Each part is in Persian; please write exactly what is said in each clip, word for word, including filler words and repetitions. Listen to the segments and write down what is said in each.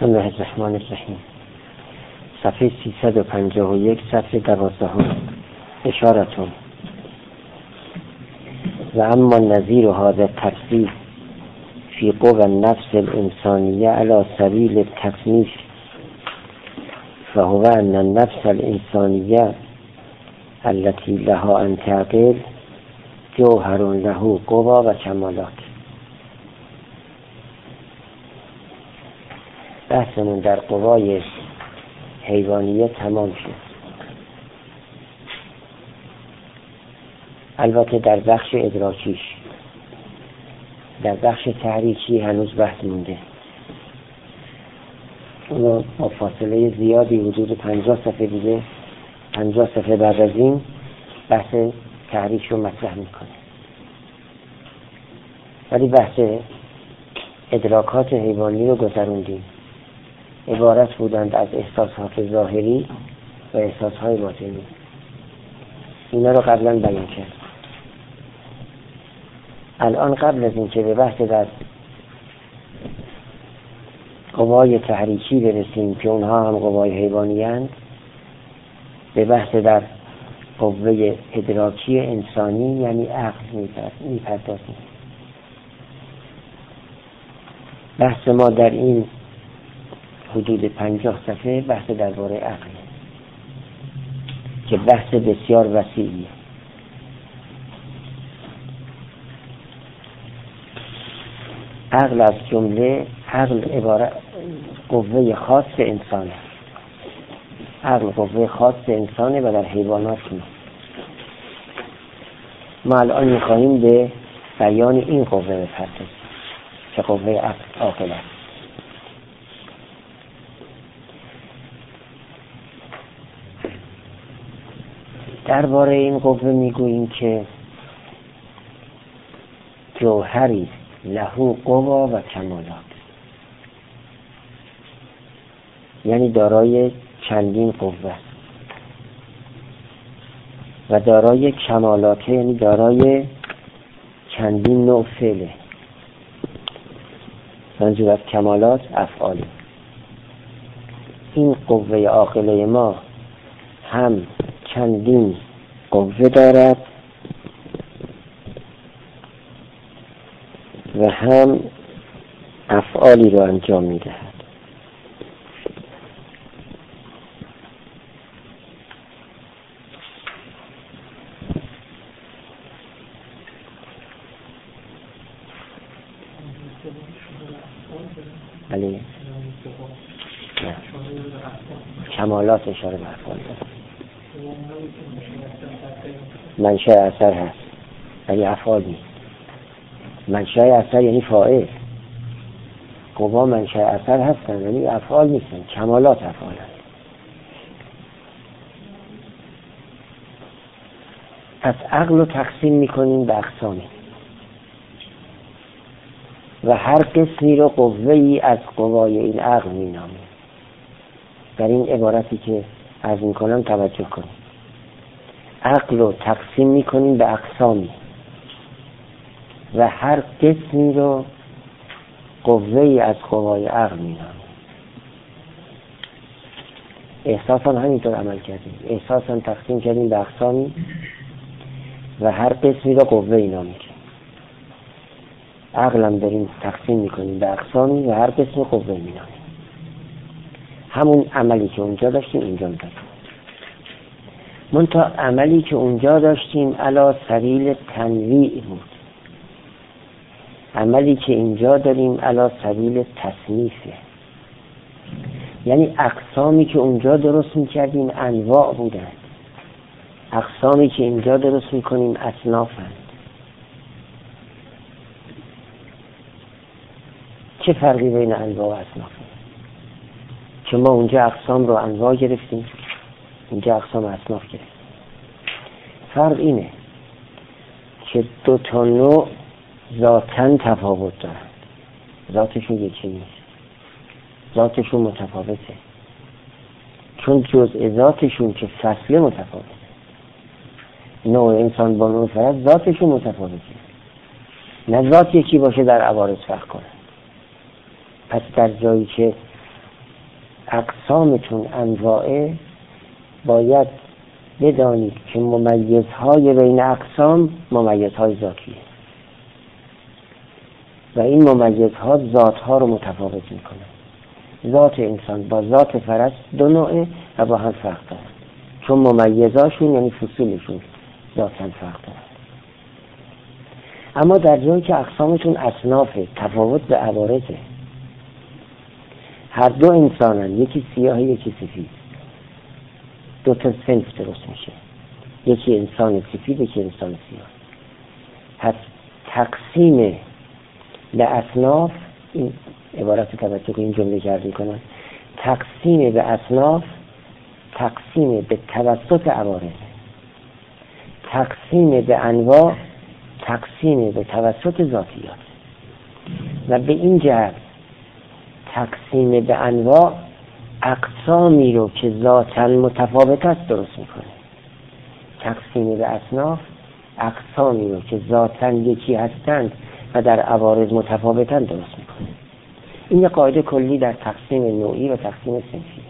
بسم الله الرحمن الرحیم. صفحه سیصد و پنجاه و یک، صفحه دوازدهم. اشارتون و اما نظیر هذا التفصیل فی قوى النفس الانسانیه على سبیل التصنیف فهو ان النفس الانسانیه التي لها ان تعقل جوهر له قوى و کمالات. بحثمون در قوای حیوانیه تمام شد. البته در بخش ادراکیش، در بخش تحریکی هنوز بحث مونده. اونو با فاصله زیادی حدود پنجاه صفحه دیگه، پنجاه صفحه بعد از این بحث تحریک رو مطرح میکنه. ولی بحث ادراکات حیوانی رو گذروندیم. عبارت بودند از احساسات ظاهری و احساسهای باطنی. اینا رو قبلا بیان کرد. الان قبل از اینکه به بحث در قوای تحریکی برسیم که اونها هم قوای حیوانی هستند، به بحث در قوه ادراکی انسانی یعنی عقل میپردازیم. بحث ما در این حدود پنجاه صفحه بحث درباره عقل که بحث بسیار وسیعیه. عقل از جمله عقل عبارت قوه خاص انسانه. عقل قوه خاص انسانه و در حیوانات نیست. ما الان میخواهیم به بیان این قوه بپردازیم که قوه عقل عاقل است. درباره این قوه میگوییم که جوهری له قوا و کمالات، یعنی دارای چندین قوه و دارای کمالات، یعنی دارای چندین نوع فعله. منظور از کمالات افعاله. این قوه عاقله ما هم چندین قوه دارد و هم افعالی رو انجام میدهد. بله، کمالات اشاره به افعال دارد. منشأ اثر هست ولی افعال نیست. منشأ اثر یعنی فاعل. قوا منشأ اثر هستن ولی افعال نیستن، کمالات افعال هست. پس عقل رو تقسیم میکنیم به اقسامی و هر قسمی رو قوه‌ای از قوای این عقل مینامیم. در این عبارتی که عرض میکنم توجه کنیم. عقل رو تقسیم میکنیم به اقسامی و هر قسمی رو قوه‌ای از قوای عقل مینامیم. احساس هم همینطور عمل کردیم. احساس هم تقسیم کردیم به اقسامی و هر قسمی رو قوه‌ای نامیم. عقل هم داریم تقسیم میکنیم به اقسامی و هر قسم قوه‌ای مینامیم. همون عملی که اونجا داشتیم اینجا داریم. منتها عملی که اونجا داشتیم علی سبیل تنویع بود. عملی که اینجا داریم علی سبیل تصنیفه. یعنی اقسامی که اونجا درست میکردیم انواع بودند، اقسامی که اینجا درست میکنیم اصنافند. چه فرقی بین انواع و اصنافه؟ که ما اونجا اقسام رو انواع گرفتیم، اینجا اقسام اصناف گرفتیم. فرق اینه که دو تا نوع ذاتاً تفاوت دارن، ذاتشون یکی نیست، ذاتشون متفاوته. چون جزء ذاتشون که فصله متفاوته. نوع انسان با نوع فرد ذاتشون متفاوته. نه ذات یکی باشه در عوارض فرق کنه. پس در جایی که اقسامتون انواعه، باید بدانید که ممیزهای بین اقسام ممیزهای ذاتیه و این ممیزها ذاتها رو متفاوت میکنه. ذات انسان با ذات فرس دو نوعه و با هم فرق دارن، چون ممیزاشون یعنی فصولشون ذاتاً فرق دارن. اما در جایی که اقسامتون اصنافه، تفاوت به عوارضه، هر دو انسانن، یکی سیاه یکی سفید، دو تا صنف درست میشه، یکی انسان سفید یکی انسان سیاه. پس تقسیم به اصناف، این عبارت توجه که این جمله کردی کنن، تقسیم به اصناف تقسیم به توسط عوارض، تقسیم به انواع تقسیم به توسط ذاتیات. و به این جهت تقسیم به انواع اقسامی رو که ذاتاً متفاوت است درست میکنه، تقسیم به اصناف اقسامی رو که ذاتاً یکی هستند و در عوارض متفاوتند درست میکنه. این یه قاعده کلی در تقسیم نوعی و تقسیم صنفی.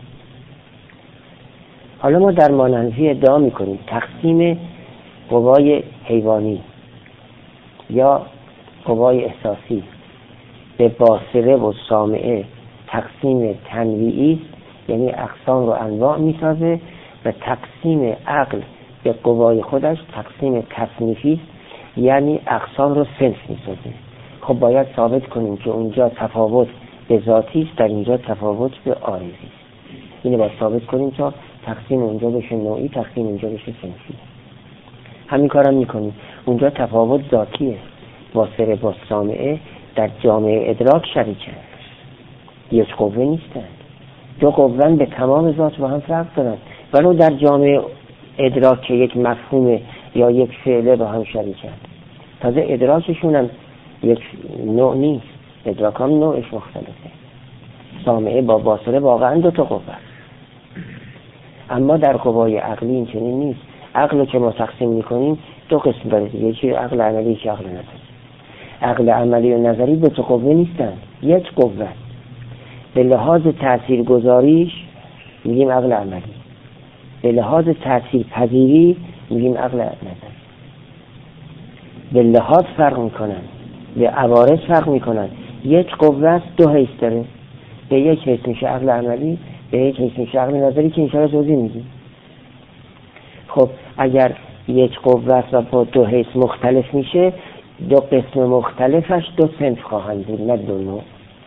حالا ما در مانحنفی ادعا میکنیم تقسیم قوای حیوانی یا قوای احساسی به باصره و سامعه تقسیم تنویعی، یعنی اقسام رو انواع میسازه، و تقسیم عقل به قوای خودش تقسیم تصنیفی، یعنی اقسام رو صنف میسازه. خب باید ثابت کنیم که اونجا تفاوت به ذاتی است، در اینجا تفاوت به عارضی است. اینو باید ثابت کنیم تا تقسیم اونجا بشه نوعی، تقسیم اینجا بشه صنفی. همین کارم میکنیم. اونجا تفاوت ذاتیه، باصره با سامعه در جامعه ادراک شریکن، یک قوه نیستن، دو قوه به تمام ذات با هم فرق دارن، ولو در جامعه ادراک که یک مفهوم یا یک فعله با هم شریکن. تازه ادراکشون هم یک نوع نیست، ادراک هم نوعش مختلفه. سامعه با باصره واقعا دو تا قوه، اما در قوای عقلی این چنین نیست. عقل که ما تقسیم میکنیم دو قسم داره، یکی عقل عملی یکی عقل نظری. عقل عملی و نظری دو تا قوه نیستن، یک قوه. به لحاظ تأثیر گذاریش میگیم عقل عملی، به لحاظ تأثیر پذیری میگیم عقل نظری. به لحاظ فرق میکنن، به عوارض فرق میکنن. یک قوه دو حیث داره، به یک حیث میشه عقل عملی، به یک حیث میشه عقل نظری که انشاءالله توضیح میدیم. خب اگر یک قوه و با دو حیث مختلف میشه، دو قسم مختلفش دو صنف خواهند بود، نه دو نوع.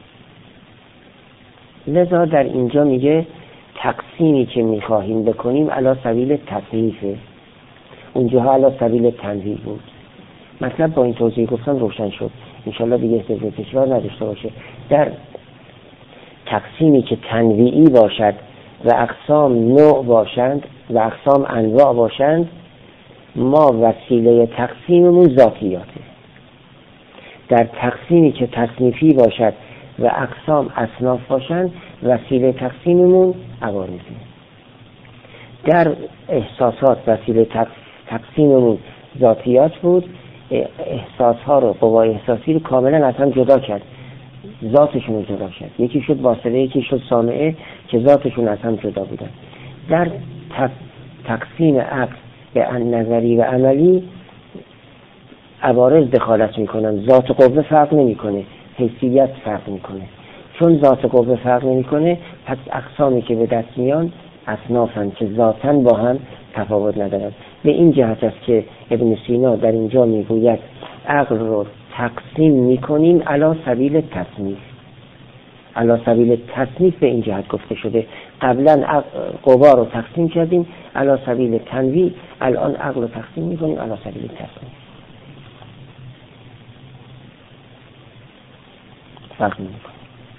لذا در اینجا میگه تقسیمی که میخواهیم بکنیم علی سبیل تصنیفه، اونجا علی سبیل تنویع بود. مطلب با این توضیح گفتم روشن شد، انشالله دیگه استفاده تکرار نداشته باشه. در تقسیمی که تنویعی باشد و اقسام نوع باشند و اقسام انواع باشند، ما وسیله تقسیممون ذاتیاته. در تقسیمی که تصنیفی باشد و اقسام اصناف باشند، وسیله تقسیممون عوارضه. در احساسات وسیله تقسیممون ذاتیات بود. احساسها رو، قوای احساسی رو کاملا از هم جدا کرد، ذاتشون رو جدا کرد. یکی شد باصره یکی شد سامعه که ذاتشون از هم جدا بودن. در تقسیم عقل به نظری و عملی عوارض دخالت میکنن، ذات قوه فرق نمیکنه، حیثیت فرق میکنه. چون ذات قوه فرق نمیکنه، پس اقسامی که به دست میان اصنافن که ذاتاً با هم تفاوت ندارن. به این جهت است که ابن سینا در اینجا میگوید عقل رو تقسیم میکنیم علی سبیل تصنیف. علی سبیل تصنیف به این جهت گفته شده. قبلا قوا رو تقسیم کردیم علی سبیل تنویع، الان عقل رو تقسیم میکنیم علی سبیل تصنیف. فرق میکنه.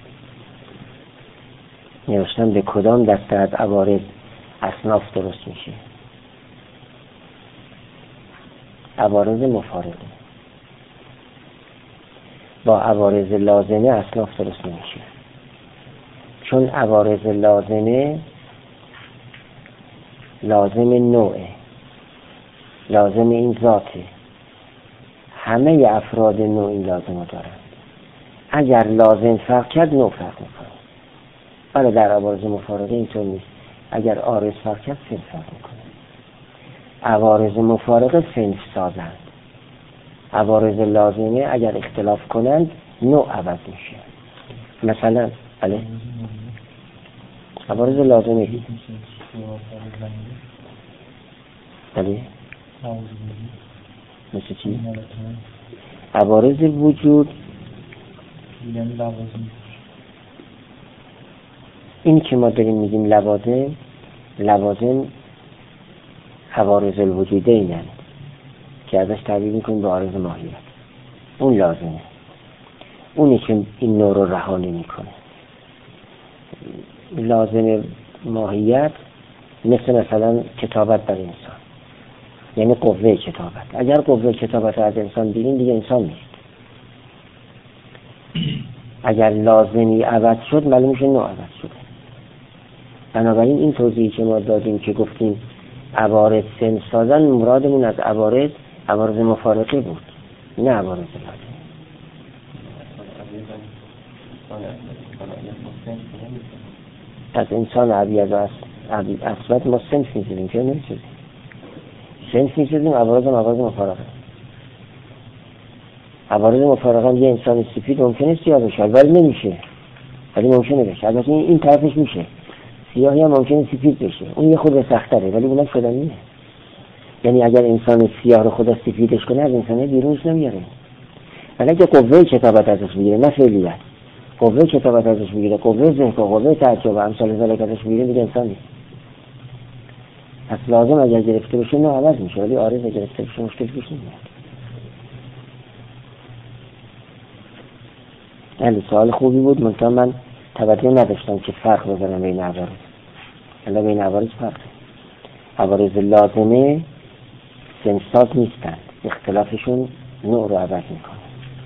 نوشتن به کدام دسته از عوارض اصناف درست میشه. عوارض مفارقه با عوارض لازمه اصناف درست نمیشه، چون عوارض لازمه لازم نوعه، لازم این ذاته. همه افراد نوع این لازمه دارن. اگر لازم فرق کرد نوع فرق میکنه. حالا در عوارض مفارقه اینطور نیست. اگر عارض فرق کرد صنف فرق میکنه. عوارض مفارقه صنف سازند. عوارض لازمه اگر اختلاف کنند نوع عوض میشه. مثلا بله عوارض لازمه بله مثل چی؟ عوارض وجود این که ما داریم میگیم لوازم، لوازم عوارض الوجوده اینند که ازش تعبیر میکنیم به عارض ماهیت. اون لازمه، اونی که این نوع رو رها نمیکنه. لازم ماهیت مثل مثلا کتابت بر انسان، یعنی قوه کتابت. اگر قوه کتابت از انسان بگیم دیگه انسان نیست. اگر لازمی عوض شد معلوم میشه نوع عوض شده. بنابراین این توضیحی که ما دادیم که گفتیم عوارض صنف سازن، مرادمون از عوارض عوارض مفارقه بود، نه عوارض لازم. از انسان عبیض و اصلت ما صنف می‌سازیم که نمی‌سازیم. صنف می‌سازیم عوارض و عوارض مفارقه. عوارض مفارقه هم یه انسان سفید ممکنه سیاه بشه ولی نمیشه، ولی ممکنه بشه. البته این طرفش میشه، سیاهی هم ممکنه سفید بشه، اون یه خود سخت‌تره ولی اونم شدنیه. یعنی اگر انسان سیاه رو خدا سفیدش کنه از انسانه بیرونش نمیاره. ولی اگه قوه کتابت ازش بگیره، نه فعلیت، قوه کتابت ازش بگیره، قوه ذهن، قوه تعجب و امثال ذلک ازش بگیره دیگه انسان نیست. پس لازم اگر گرفته بشه نه عوض میشه، ولی عارض اگر گرفته بشه مشکل پیش نمیاد. بله سوال خوبی بود، منتها من توجه نداشتم که فرق بذارم بین عوارض. حالا بین عوارض فرق. عوارض لازمه صنف‌ساز نیستند، اختلافشون نوع رو عوض میکنه.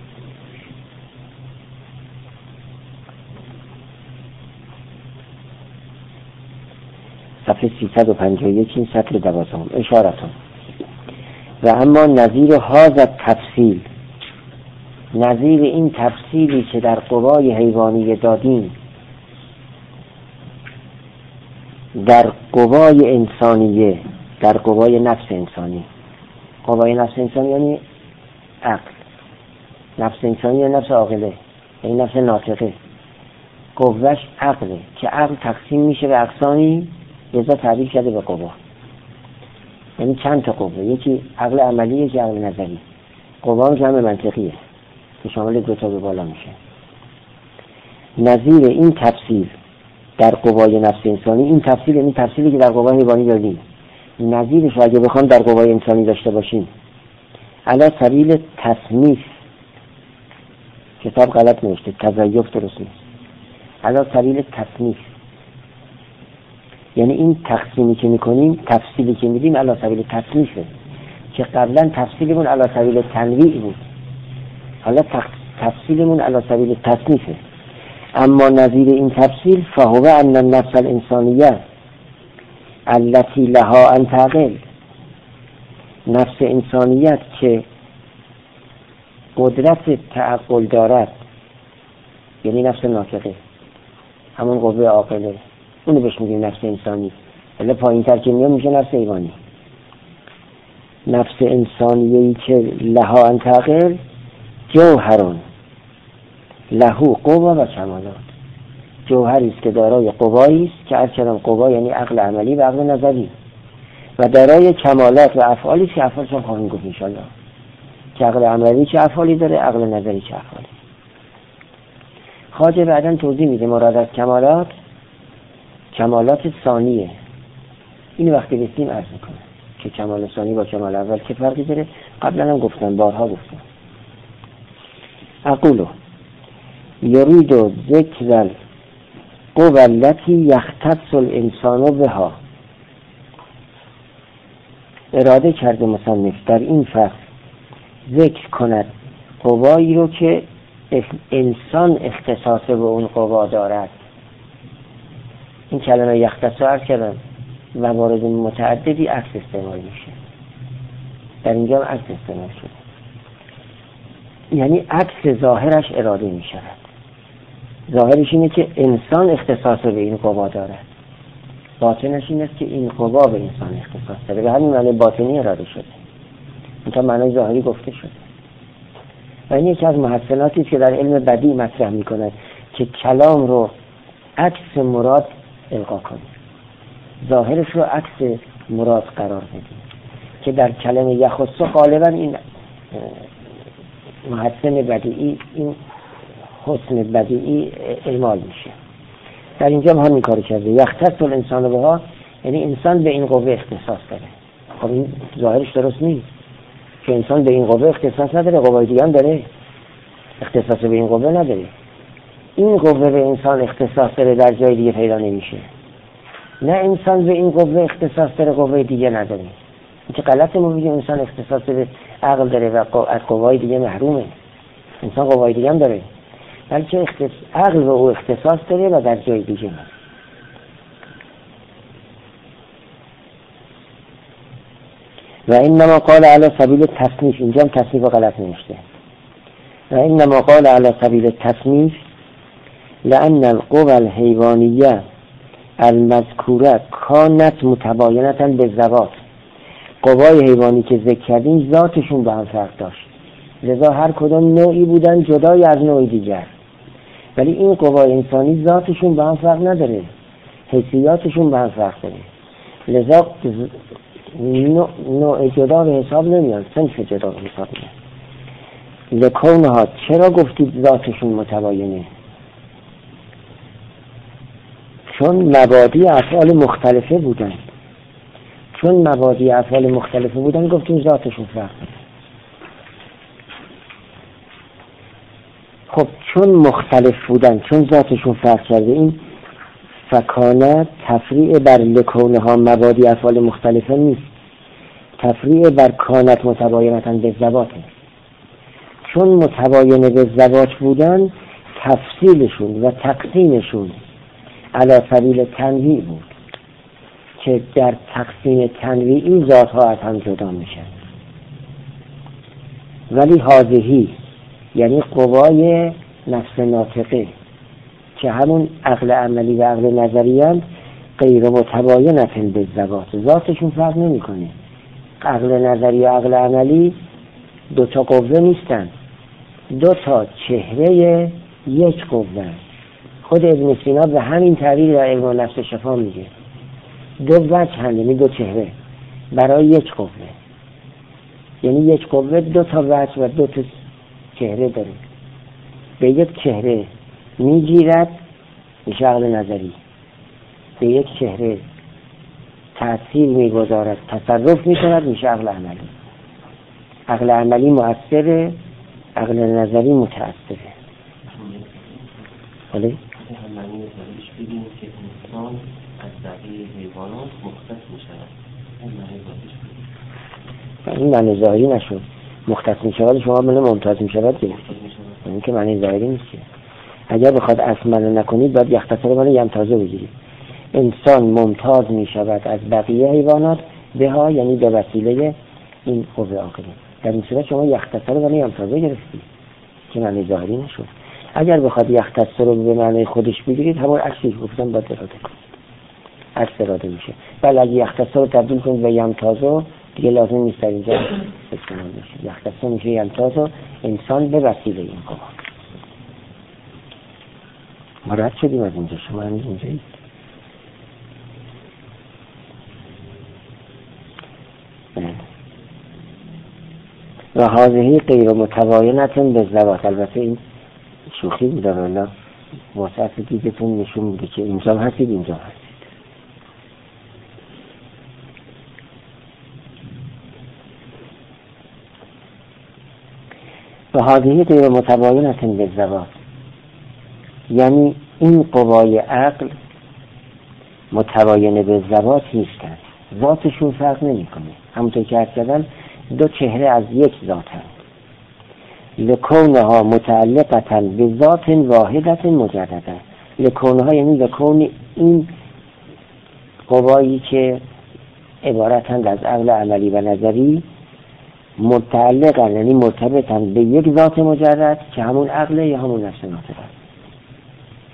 صفحه سیصد و پنجاه و یک این سطر دوازدهم. اشارتون و اما نظیر هذا تفصیل، نظیر این تفصیلی که در قوای حیوانی دادیم در قوای انسانیه، در قوای نفس انسانی. قوای نفس انسانی یعنی عقل. نفس انسانی یعنی نفس عاقله، یعنی نفس ناطقه. قوهش عقله که عقل تقسیم میشه به اقسامی، لذا تعبیر کرده به قوا. یعنی چند تا قوه، یکی عقل عملی، یکی عقل نظری. قوا هم جمع منطقیه که شامل دو تا به بالا میشه. نظیر این تفصیل در قوای نفس انسانی، این تفصیل یعنی تفصیلی که در قوای حیوانی داریم، نظیرش رو اگه بخوام در قوای انسانی داشته باشیم علی سبیل تصنیف، کتاب غلط نوشته، تزیف درست نیست، علی سبیل تصنیف یعنی این تقسیمی که میکنیم، تفصیلی که میدیم علی سبیل تصنیفه، که قبلا تفصیلمون علی سبیل تنویع بود، حالا تفصیلمون علی سبیل تصنیفه. اما نظیر این تفصیل فهو ان النفس الانسانیه التي لها ان تعقل، نفس انسانیت که قدرت تعقل دارد، یعنی نفس ناطقه، همون قوه عاقله، اونو بهش میگیم نفس انسانی. ولی پایین تر که میاد میشه نفس حیوانی. نفس انسانیه‌ای که لها ان تعقل جوهرون لهو قوا و کمالات، جوهری است که دارای قوایی است که از کلام قوا یعنی عقل عملی و عقل نظری، و دارای کمالات و افعالی است که افعالش هم خواهیم گفت انشالله، که عقل عملی چه افعالی داره، عقل نظری چه افعالی. خواجه بعداً توضیح میده مراد از کمالات کمالات ثانیه. این وقتی رسیم عرض میکنه که کمال ثانی با کمال اول چه فرقی داره. قبلا هم گفتم، بارها گفتم. اقولو یرید ذکر القوى التي یختص الانسان بها، اراده کرده مصنف در این فصل ذکر کند قوایی رو که انسان اختصاص به اون قوا دارد. این کلمه یختص عرض کردم موارد متعددی عکس استعمال میشه، در اینجا هم عکس استعمال شده، یعنی عکس ظاهرش اراده میشود. ظاهرش اینه که انسان اختصاص به این قوا دارد، باطنش این است که این قوا به انسان اختصاص داره. به همین معنی باطنی اراده شده، این تا معنی ظاهری گفته شده. و این یکی از محسناتی که در علم بدیع مطرح میکند که کلام رو عکس مراد القا کنیم، ظاهرش رو عکس مراد قرار بدیم، که در کلمه یخص غالبا این محسن بدیعی، این حسن بدیعی اعمال میشه. در اینجا هم همین کاری کرده، یختص الانسان بها، یعنی انسان به این قوه اختصاص داره. خب این ظاهرش درست نیست که انسان به این قوه اختصاص نداره، قوای دیگه هم داره، اختصاص به این قوه نداره. این قوه به انسان اختصاص داره، در جای دیگه پیدا نمیشه. نه انسان به این قوه اختصاص داره، قوه دیگه نداره. این که غلطه ما بگیم انسان اختصاص به عقل داره و از قوای دیگه محرومه. انسان قوای دیگه هم داره، بلکه اختصاص عقل به او اختصاص داره و در جای دیگه نه. و اینما قال علی سبیل تصنیف، اینجا هم تصنیف غلط نوشته. و اینما قال علی سبیل تصنیف لأن القوى الحیوانیه المذکوره کانت متباینتا بالذوات، قوای حیوانی که ذکر کردیم ذاتشون به هم فرق داشت، لذا هر کدام نوعی بودن جدای از نوع دیگر. ولی این قوای انسانی ذاتشون به هم فرق نداره، حیثیاتشون به هم فرق داره، لذا نوع جدا به حساب نمیان، صنف جدا به حساب نمیان. لکونها، چرا گفتید ذاتشون متباینه؟ چون مبادی افعال مختلفه بودن، چون مبادی افعال مختلفه بودن گفتیم ذاتشون فرق داره. خب چون مختلف بودن، چون ذاتشون فرق کرده، این فکانه تفریع بر لکونها مبادی افعال مختلفه نیست، تفریع بر کانت متباینتاً به ذواته. چون متباینه به ذوات بودن، تفصیلشون و تقسیمشون علی سبیل تنویع بود که در تقسیم تنویعی ذاتها از هم جدا میشن. ولی حاضهی یعنی قوای نفس ناطقه که همون عقل عملی و عقل نظری هست، غیر متباینت به ذوات، ذاتشون فرق نمیکنه. عقل نظری و عقل عملی دو تا قوه نیستن، دو تا چهره یک قوه. خود ابن سینا به همین تعبیر در علم نفس شفا میگه دو وجه هم، یعنی دو چهره برای یک قوه، یعنی یک قوه دو تا وجه و دو تا چهره داره. به یک چهره میگیرد میشه عقل نظری، به یک چهره تأثیر میگذارد، تصرف میکند میشه عقل عملی. عقل عملی مؤثره، عقل نظری متأثره. ولی معنی ظاهرش بگیم که انسان از بقیه حیوانات مختص میشود، این معنی ظاهرش بگیم. این معنی ظاهری نشد، مختص میشود شما بله ممتاز میشود گرفت، این که معنی ظاهری نیست. اگر بخواد اصل معنی نکنید باید یختصر معنی یمتازه بگیرید. انسان ممتاز میشود از بقیه حیوانات به ها، یعنی به وسیله این قوه عاقله. در این صورت شما یختصر معنی یمتازه گرفتید که معنی ظاهری نشد. اگر بخواد یختصر رو به معنی خودش بگیرید همون عکسی که گفتم باید اراده کنید، عکس اراده میشه. ولی اگه یختصر رو تبدیل کنید به یمتازه دیگه لازم نیست در اینجا استعمال بشه. یختصر میشه یمتازه، انسان به وسیله این قوه. ما رد شدیم از اینجا، شما هنوز اینجایید. و حاضهی غیر متباینت به ذوات. البته این شوخی بوده، والا واسه دیگه‌تون نشون میده که اینجا هستید اینجا هستید. و حاضهی غیر متباینت به ذوات یعنی این قوای عقل متباینه به ذوات نیستند، ذاتشون فرق نمیکنه. همونطور که عرض کردم دو چهره از یک ذات هست. لکونها متعلقتا به ذات واحدت مجرده. لکونها یعنی لکون این قوایی که عبارتند از عقل عملی و نظری، متعلقا یعنی مرتبطن به یک ذات مجرد که همون عقل یا همون نفس ناطقه.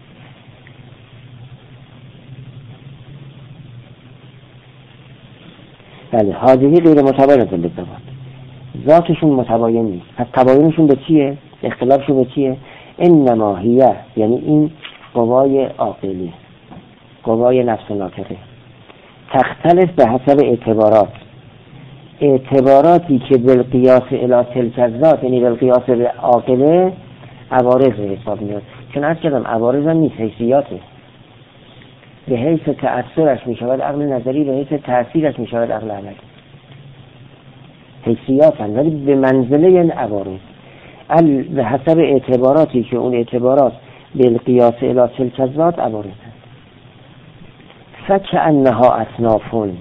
بله حاضری غیر متباین للذات، ذاتشون متباین نیست. پس تباینشون به چیه؟ اختلافشون به چیه؟ انما هی، یعنی این قوای عاقلی، قوای نفس ناطقه، تختلف به حسب اعتبارات، اعتباراتی که بالقیاس الی تلک الذات، یعنی بالقیاس به عاقله عوارض حساب میاد. چون از کردم عوارض هم نیست، حیثیاته. به حیث تأثیرش میشود عقل نظری، به حیث تأثیرش میشود عقل عملی. حیثیات هم ولی به منزله این عوارض ال به حسب اعتباراتی که اون اعتبارات بالقیاس الی تلک الذات عوارض هست. فکأنها اصنافون،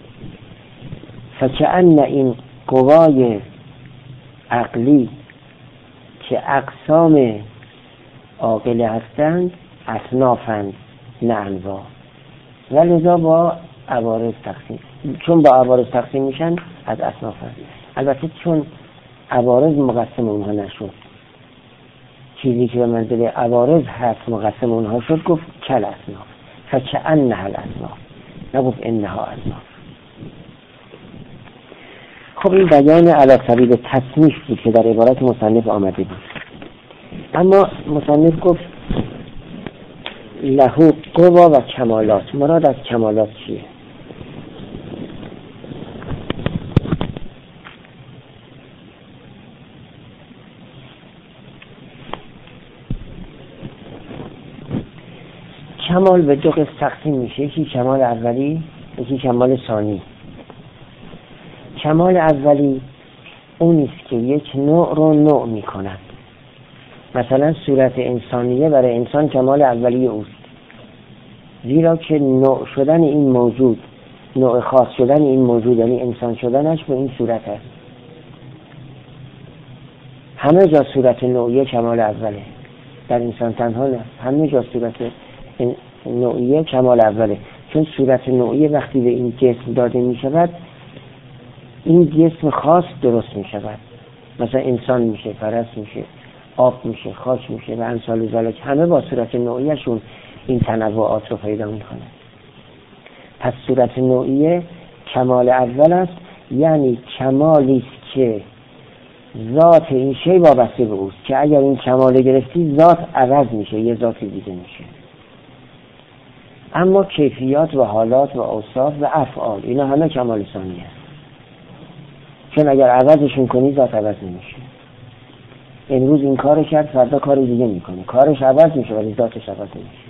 فکأن این قوای عقلی که اقسام عاقله هستند اصنافند نه انواع، ولذا با عوارض تقسیم، چون با عوارض تقسیم میشن از اصنافند. البته چون عوارض مقسم اونها نشد، چیزی که به منزله عوارض هست مقسم اونها شد، گفت کل اصناف، فکأنها الاصناف، نگفت انها اصناف. خب این بیان علی سبیل تصنیف بود که در عبارت مصنف آمده بود. اما مصنف گفت له قوا و کمالات. مراد از کمالات چیه؟ کمال به دو قسم تقسیم میشه، یکی کمال اولی، یکی کمال ثانی. کمال اولی اونیست که یک نوع رو نوع میکنن. مثلا صورت انسانیه برای انسان کمال اولی اوست، زیرا که نوع شدن این موجود، نوع خاص شدن این موجود، یعنی انسان شدنش به این صورت است. همه جا صورت نوعیه کمال اوله، در انسان تنها نه، همه جا صورت نوعیه کمال اوله. چون صورت نوعیه وقتی به این جسم داده می شود، این جسم خاص درست می شود. مثلا انسان میشه، فرس میشه، آب میشه، خاک میشه و امثال ذالک، همه با صورت نوعیه شون این تنوعات رو پیدا میکنه. پس صورت نوعیه کمال اول است، یعنی کمالی است که ذات این شی وابسته به اوست، که اگر این کمال گرفتی ذات عوض میشه، یه ذات دیگه میشه. اما کیفیات و حالات و اوصاف و افعال اینا همه کمال ثانی است، چون اگر عوضشون کنی ذات عوض نمیشه. امروز این کار کرد، فردا کار دیگه میکنه، کارش عوض میشه ولی ذاتش عوض نمیشه.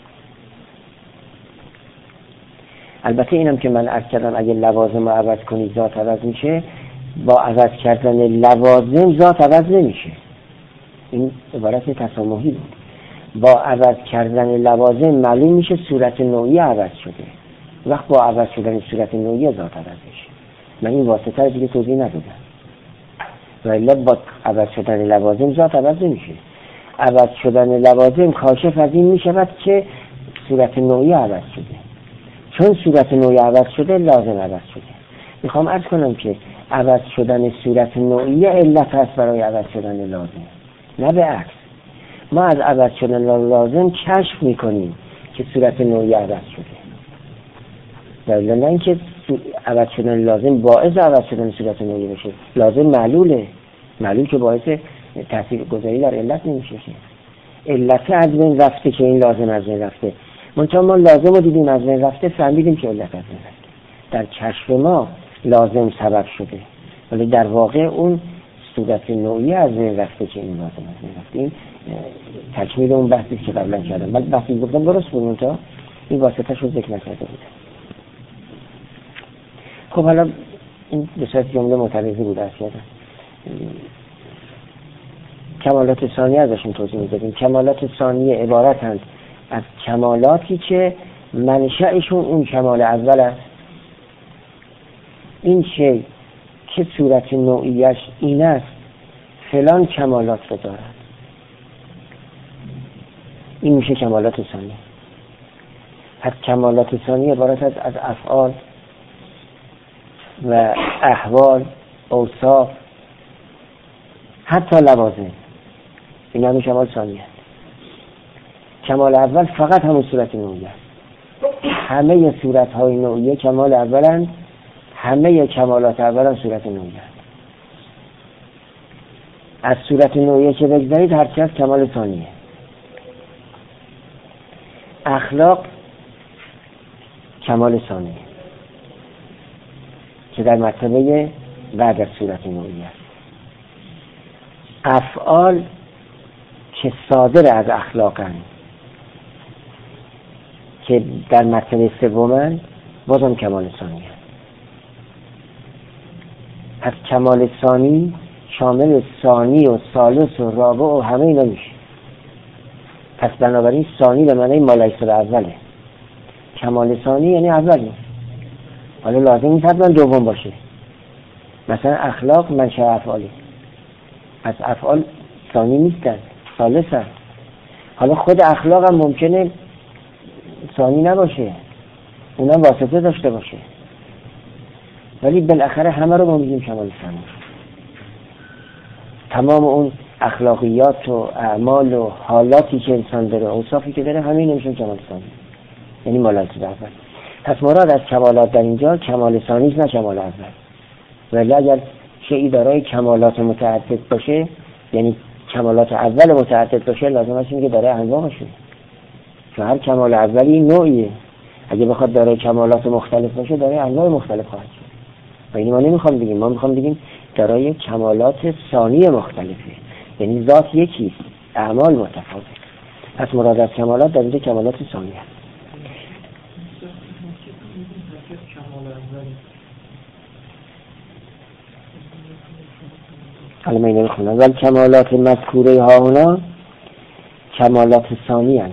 البته اینم که من عرض کردم اگه لوازم رو عوض کنی ذات عوض میشه، با عوض کردن لوازم ذات عوض نمیشه. این عبارت تسامحی بود. با عوض کردن لوازم معلوم میشه صورت نوعی عوض شده. وقت با عوض شدن صورت نوعی ذات عوض میشه. من این واسطه رو دیگه توضیح ندادم. ولی با عوض شدن لوازم ذات عوض نمیشه. عوض شدن لوازم کاشف از این میشود که صورت نوعی عوض شده. چون صورت نوعی عوض شده لازم عوض شده. میخوام عرض کنم که عوض شدن صورت نوعی علت هست برای عوض شدن لازم، نه به عکس. ما از عوض شدن لازم کشف میکنیم که صورت نوعی عوض شده، ولی نه اینکه عوض شدن لازم باعث عوض شدن صورت نوعی بشه. لازم معلوله، معلول که باعث تاثیر گذاری در علت نمیشه. علت از بین رفته که این لازم از بین رفته. منتها ما لازم رو دیدیم از بین رفته، فهمیدیم که علت از بین رفته. در کشف ما لازم سبب شده، ولی در واقع اون صورت نوعی از بین رفته که این لازم از بین رفته. این تکمیل اون بحثی که قبلا کردم، ولی بحثی گفتم درست بود، منتها این واسطه شو ذکر نکرده بودم. خب حالا این به صورت جمله معترضی بود از کردم. کمالات ثانیه ازشون توضیح میدادیم. کمالات ثانیه عبارتند از کمالاتی که منشأشون اون کمال اول است. این شی که صورت نوعیش این است فلان کمالات رو دارد. این میشه کمالات ثانیه. از کمالات ثانیه عبارت است از افعال و احوال، اوصاف، حتی لوازم. این همه کمال ثانیه. کمال اول فقط همون صورت نوعیه است. همه صورت های نوعیه کمال اولند، همه کمالات اول هم صورت نوعیه. از صورت نوعیه که بگذارید هرچی از کمال ثانیه. اخلاق کمال ثانیه که در مرتبه بعد از صورت نوعیه است. افعال که صادر از اخلاقن که در مرتبه سومن بازم کمال ثانیه. از کمال ثانی شامل ثانی و ثالث و رابع و همه اینا میشه. پس بنابراین ثانی به معنی مالیس اوله. کمال ثانی یعنی اولی. حالا لازم نیست حتما دوم باشه. مثلا اخلاق منشأ افعالی، از افعال ثانی نیستن، ثالث هست. حالا خود اخلاق هم ممکنه ثانی نباشه، اونم واسطه داشته باشه، ولی بالاخره همه رو ما میگیم کمال ثانی. تمام اون اخلاقیات و اعمال و حالاتی که انسان داره، اوصافی که داره، همه اینا میشن کمال ثانی، یعنی مالایت اول. پس مراد از کمالات در اینجا کمال ثانی است، نه کمال اول. ولی اگر شیئی دارای کمالات متعدد باشه، یعنی کمالات اول متعدد باشه، لازم است که دارای انواع باشه، چون هر کمال اولی نوعیه. اگه بخواد دارای کمالات مختلف باشه، دارای انواع مختلف خواهد شد. و اینو ما نمیخوام بگیم، ما میخوام بگیم دارای کمالات ثانی مختلفه، یعنی ذات یکی، اعمال متفاوت. پس مراد از کمالات در اینجا کمالات ثانی است. حالا من اینو میخونم. ولی کمالات مذکوره ها هنا کمالات ثانی هستند.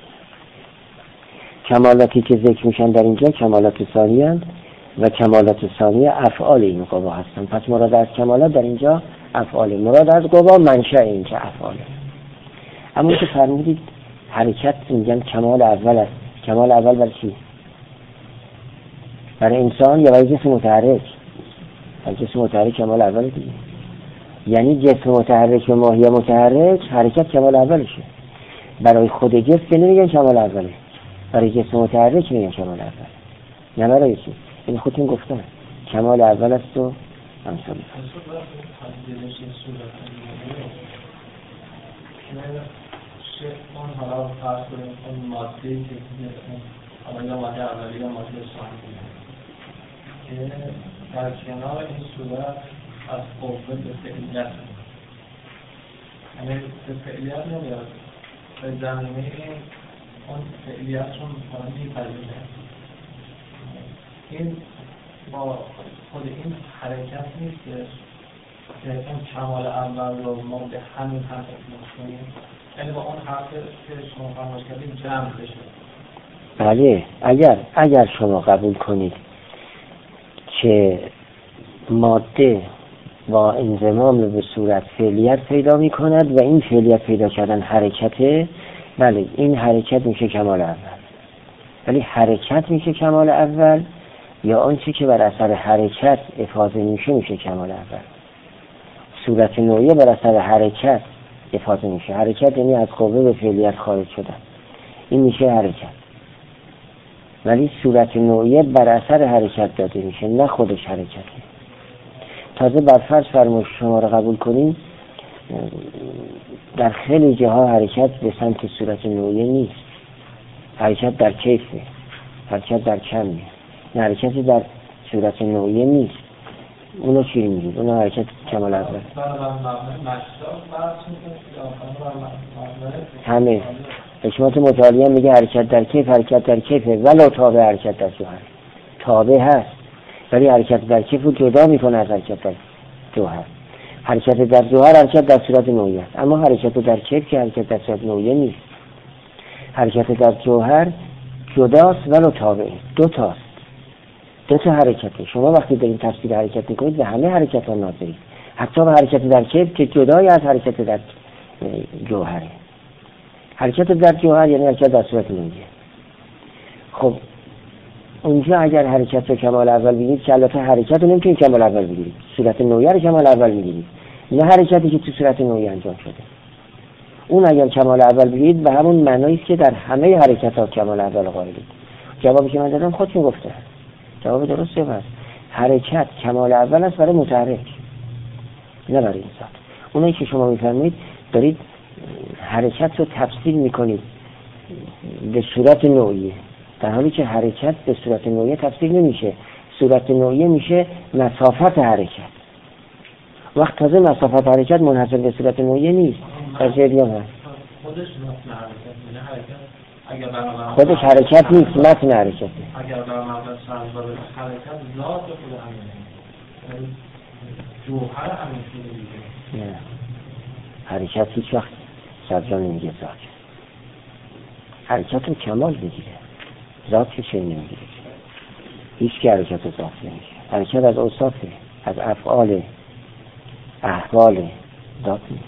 کمالاتی که ذکر میشن در اینجا کمالات ثانی هستند و کمالات ثانی افعال این قوا هستند. پس مراد از کمالات در اینجا افعال، مراد از قوا منشأ اینجا افعاله. اما که فرمودید حرکت میگن کمال اول است. کمال اول برای چی؟ برای انسان یا برای جسم متحرک؟ برای جسم متحرک کمال اول دیگه. یعنی جسم متحرک و ماهی متحرک حرکت کمال اولشه. برای خود جسم که نمیگن کمال اوله، برای جسم متحرک میگن کمال اول، نه برای چی؟ این خودتون گفتن کمال اول است و همسال اون حالا فرض کنیم اون مادهی که حالا یا ماده اولی یا ماده ثانی که در کنار این صورت از قوه به فعلیت، یعنی به فعلیت نمیاد، به زمینه اون فعلیت چون میپذیره. این با خود این حرکت نیست که اون کمال اول رو ما به همین حرف کنیم، یعنی با اون حرف که شما فرمایش کردید جمع بشه. بله، اگر اگر شما قبول کنید که ماده با انضمام به صورت فعلیت پیدا می کند و این فعلیت پیدا کردن حرکته، بله این حرکت میشه کمال اول. ولی حرکت میشه کمال اول یا آنچه که بر اثر حرکت افاضه میشه میشه کمال اول. صورت نوعیه بر اثر حرکت افاضه میشه. حرکت یعنی از قوه به فعلیت خارج شدن، این میشه حرکت. ولی صورت نوعیه بر اثر حرکت داده میشه، نه خودش حرکته. تازه بر فرض فرمایش شما رو قبول کنیم، در خیلی جاها حرکت به سمت صورت نوعیه نیست، حرکت در کیفه، حرکت در کمه، نه حرکتی در صورت نوعیه نیست. اونو چی میگید؟ اونو حرکت کمال اول. همه حکمت متعالیه میگه حرکت در کیف حرکت در کیفه ولو تابع حرکت در جوهر. تابع هست ولی حرکت در کیف رو جدا میکنه از حرکت در جوهر. حرکت در جوهر حرکت در صورت نوعیه است، اما حرکت در کیف که حرکت در صورت نوعیه نیست. حرکت در جوهر جداست ولو تابع، دو تاست، دو تا حرکته. شما وقتی دارید تفسیر حرکت میکنید به همه حرکت ها ناظرید، حتی به حرکت در کیف که جدای از حرکت در جوهره. حرکت در جوهر یعنی حرکت در صورت نوعیه. خب اونجا اگر حرکت رو کمال اول بگیرید که البته حرکت رو نمیتونید کمال اول بگیرید، صورت نوعیه رو کمال اول میگیرید، نه حرکتی که تو صورت نوعیه انجام شده. اون اگر کمال اول بگیرید به همون معنایی است که در همه حرکت ها کمال اول قائلید. جوابی که من دادم خودتون گفتن جواب درسته. بس حرکت کمال اول است برای متحرک، نه برای این ذات. اونایی که شما میفرمایید دارید حرکت رو تفسیر میکنید به صورت نوعیه، در حالی که حرکت به صورت نوعیه تفسیر نمیشه. صورت نوعیه میشه مسافت حرکت. وقت تازه مسافت حرکت منحصر به صورت نوعیه نیست، در جریان هست. خودش متن حرکت میشه. حرکت اگر برابر خودش حرکت نیست، متن حرکته. اگر برابر سرزار حرکت ذات خود همینه، جوهر همین شده دیگه. نه، حرکت هیچ وقت سرزار نمیگه ذات. حرکت رو کمال میگیره، ذات که چه نمیگیره. هیچ که حرکت رو ذات نمیگیره. حرکت از اوصافه، از افعال، احوال، ذات نیست.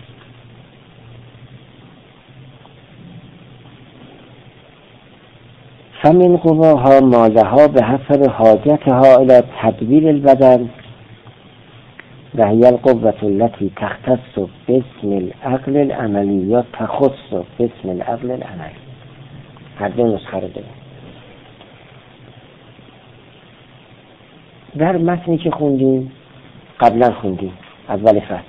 فمن قواها ما لها به حسب حاجتها الى تدبیر البدن و هی القوة التي تختص باسم العقل العملی یا تخص باسم العقل العملی. هر دو نسخه رو داریم. در متنی که خوندیم، قبلا خوندیم اول فصل،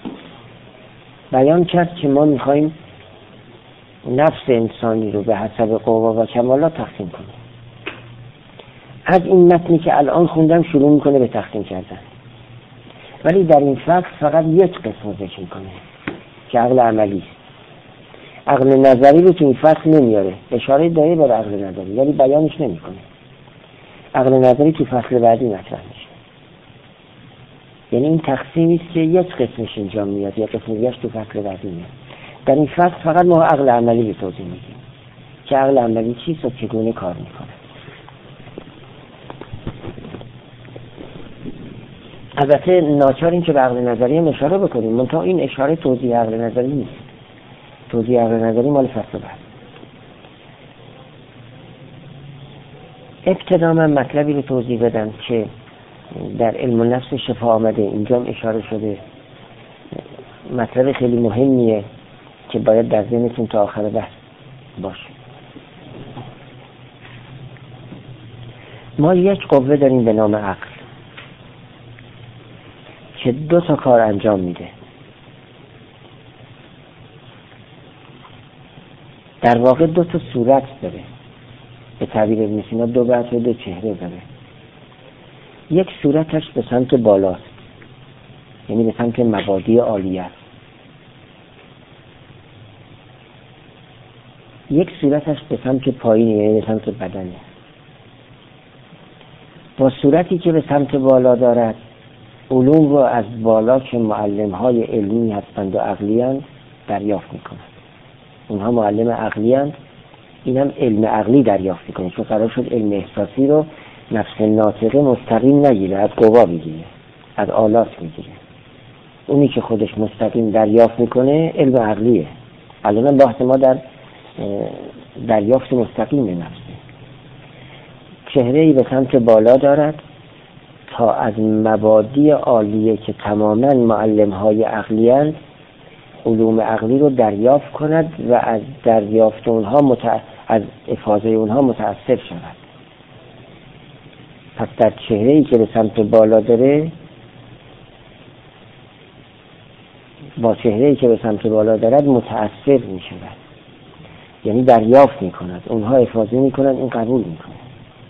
بیان کرد که ما میخواییم نفس انسانی رو به حسب قوا و کمالات تقسیم کنیم. از این متنی که الان خوندم شروع میکنه به تقسیم کردن، ولی در این فصل فقط یک قسم ذکر میکنه که عقل عملی است. عقل نظری رو تو این فصل نمیاره، اشاره داره به عقل نظری ولی بیانش نمیکنه. عقل نظری تو فصل بعدی مطرح میشه. یعنی این تقسیمی است که یک قسمش اینجا میاد، یک قسم دیگه‌اش تو فصل بعدی میاد. در این فصل فقط ما عقل عملی رو توضیح میدیم که عقل عملی چیست و چگونه کار میکنه. البته ناچار این که به عقل نظری هم اشاره بکنیم، منتها این اشاره توضیح عقل نظری نیست. توضیح عقل نظری مال فصل بعد. ابتدا من مطلبی رو توضیح بدم که در علم النفس شفا آمده، اینجا هم اشاره شده. مطلب خیلی مهمیه که باید در ذهنتون تا آخر بحث باشه. ما یک قوه داریم به نام عقل که دو تا کار انجام میده. در واقع دو تا صورت داره، به تعبیر ابن سینا دو بعد و دو چهره داره. یک صورتش به سمت بالاست، یعنی به سمت مبادی عالیه. یک صورتش به سمت پایینه، یعنی به سمت بدنه. با صورتی که به سمت بالا دارد، علوم رو از بالا که معلم‌های علمی هستند و عقلی‌اند دریافت می‌کنند. اونها معلم عقلی‌اند، این هم علم عقلی دریافت می‌کنه، چون قرار شد علم احساسی رو نفس ناطقه مستقیم نگیره، از قوا بگیره، از آلات میگیره. اونی که خودش مستقیم دریافت میکنه علم عقلیه. الان بحث ما در دریافت مستقیم نفسه. چهره‌ای به سمت بالا دارد تا از مبادی عالیه که تماما معلم‌های عقلی‌اند علوم عقلی رو دریافت کند و از دریافت اونها متع... از افاضه اونها متأثر شود. پس در چهره‌ای که به سمت بالا داره، با چهره‌ای که به سمت بالا دارد متأثر می شود، یعنی دریافت می کند، اونها افاضه می کنند، این قبول می کند.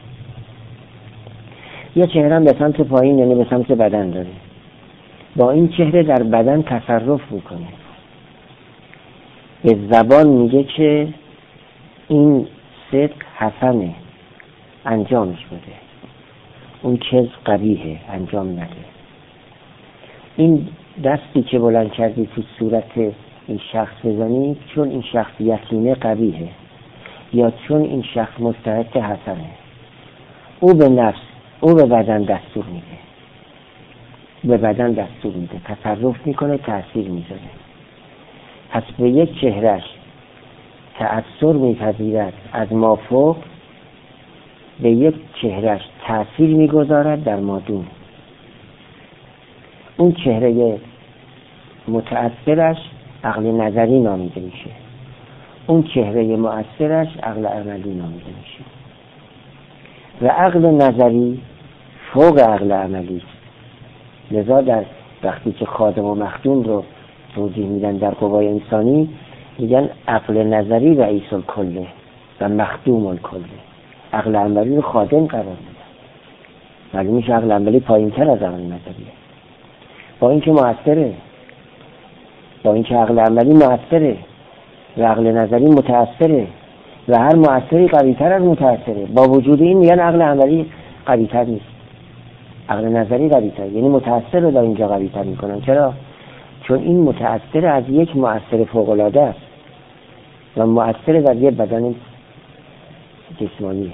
یه چهره هم به سمت پایین، یعنی به سمت بدن داره، با این چهره در بدن تصرف می کنه. به زبان میگه که این صدق حسنه، انجامش بده، اون کذب قبیحه، انجام نده. این دستی که بلند کردی تو صورت این شخص بزنی چون این شخص یقینه قبیحه یا چون این شخص مستحق حسنه. او به نفس، او به بدن دستور میده، به بدن دستور میده، تصرف میکنه، تأثیر میذاره. پس به یک چهرش تأثیر میپذیرد از ما فوق، به یک چهرش تأثیر میگذارد در ما دون. اون چهره متأثرش عقل نظری نامیده میشه، اون چهره مؤثرش عقل عملی نامیده میشه. و عقل نظری فوق عقل عملی. لذا در وقتی که خادم و مخدوم رو توضیح میدن در قوای انسانی میگن عقل نظری رئیس الکله و مخدوم الکله. عقل عملی رو خادم قرار میدن. ولی میشه عقل عملی پایین تر از عقل نظریه، با اینکه مؤثره، با اینکه عقل عملی مؤثره و عقل نظری متأثره و هر مؤثری قوی تر از متأثره. با وجود این میگن عقل عملی قوی تر نیست، عقل نظری قوی تر، یعنی متأثر رو در اینجا قوی تر میکنن. چرا؟ چون این متأثر از یک مؤثر فوق العاده است و مؤثر در یک بدن جسمانیه،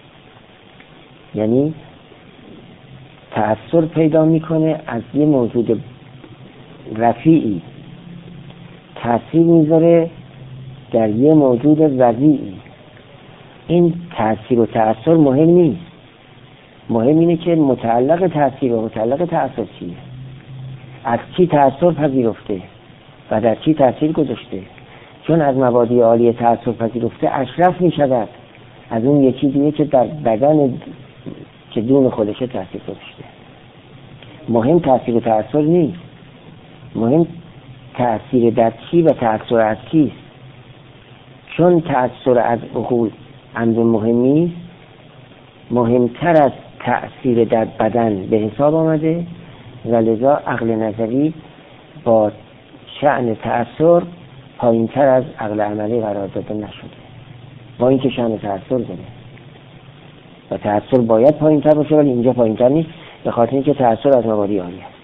یعنی تأثیر پیدا میکنه از یه موجود رفیعی، تأثیر میذاره در یه موجود وضیعی. این تأثیر و تأثیر مهم نیست، مهم اینه که متعلق تأثیر و متعلق تأثیر چیه، از چی تأثیر پذیرفته و در چی تأثیر گذاشته. چون از مبادی عالی تأثیر پذیرفته اشرف میشود از اون یکی دیگه که در بدن که دون خودشه تأثیر گذاشته. مهم تأثیر و تأثیر نیست، مهم تأثیر در چی و تأثیر از چیست. چون تأثیر از عقول امر مهمی، مهمتر از تأثیر در بدن به حساب آمده و لذا عقل نظری با شأن تأثیر پایین تر از عقل عملی قرار داده نشده، با اینکه شأن تأثیر داره و تأثیر باید پایین تر باشه ولی اینجا پایین تر نیست، به خاطر اینکه تأثیر از مبادی عالی است.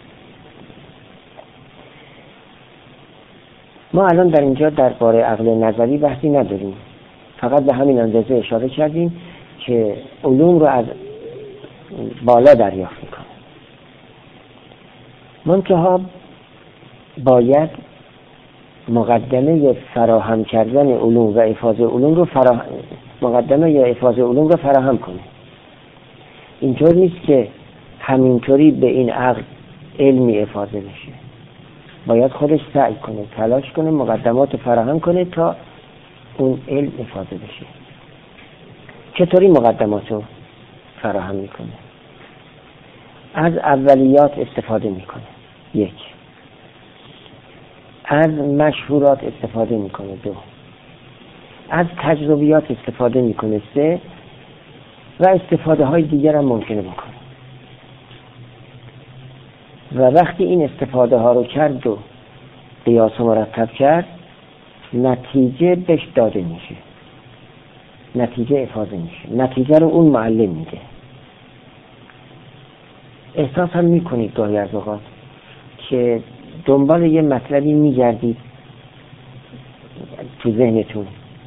ما الان در اینجا درباره عقل نظری بحثی نداریم، فقط به همین اندازه اشاره کردیم که علوم رو از بالا دریافت میکنه. منتها باید مقدمه فراهم کردن علوم و افاضه علوم رو فرا... مقدمه یا افاضه علوم رو فراهم کنه. اینطور نیست که همینطوری به این عقل علمی افاضه بشه، باید خودش سعی کنه، تلاش کنه، مقدمات فراهم کنه تا اون علم افاضه بشه. چطوری مقدمات رو فراهم میکنه؟ از اولیات استفاده میکنه، یک. از مشهورات استفاده میکنه، دو. از تجربیات استفاده میکنه، سه. و استفاده های دیگر هم ممکنه بکنه. و وقتی این استفاده ها رو کرد و قیاس مرتب کرد، نتیجه بهش داده میشه، نتیجه افاضه میشه، نتیجه رو اون معلم میده. احساس هم میکنید گاهی از اوقات که دنبال یه مطلبی میگردید تو ذهنتون،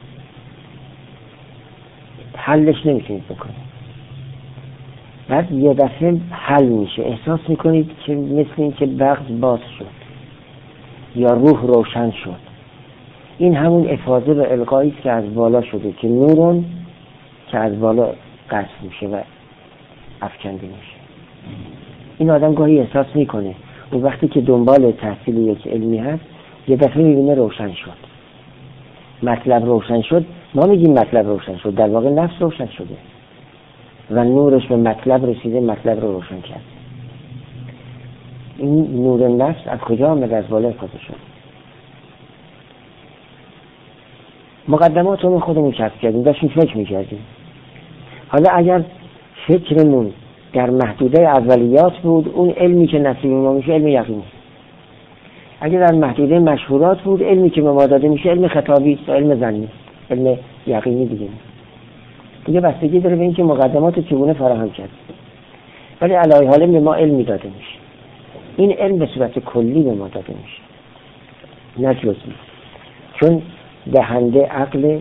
حلش نمیتونید بکنید، بعد یه دفعه حل میشه، احساس میکنید که مثل این که بغض باز شد یا روح روشن شد. این همون افاضه و القایی که از بالا شده که نورون که از بالا قصد میشه و افکنده میشه. این آدم گاهی احساس میکنه اون وقتی که دنبال تحصیل یک علمی هست یه دفعه میبینه روشن شد، مطلب روشن شد. ما میگیم مطلب روشن شد، در واقع نفس روشن شده و نورش به مطلب رسیده، مطلب رو روشن کرد. این نور نفس از کجا آمده؟ از بالا افاضه شد. مقدمات رو خودمون کسب کردیم، داشتیم فکر میکردیم. حالا اگر فکرمون در محدوده اولیات بود، اون علمی که نصیب ما میشه علم یقینی. اگر در محدوده مشهورات بود، علمی که به ما داده میشه علم خطابی است، علم ظنی، علم یقینی دیگه دیگه بستگی داره به اینکه مقدمات چگونه فراهم کرد. ولی علی حال به ما علمی داده میشه. این علم به صورت کلی به ما داده میشه، نه جزئی. چون دهنده عقل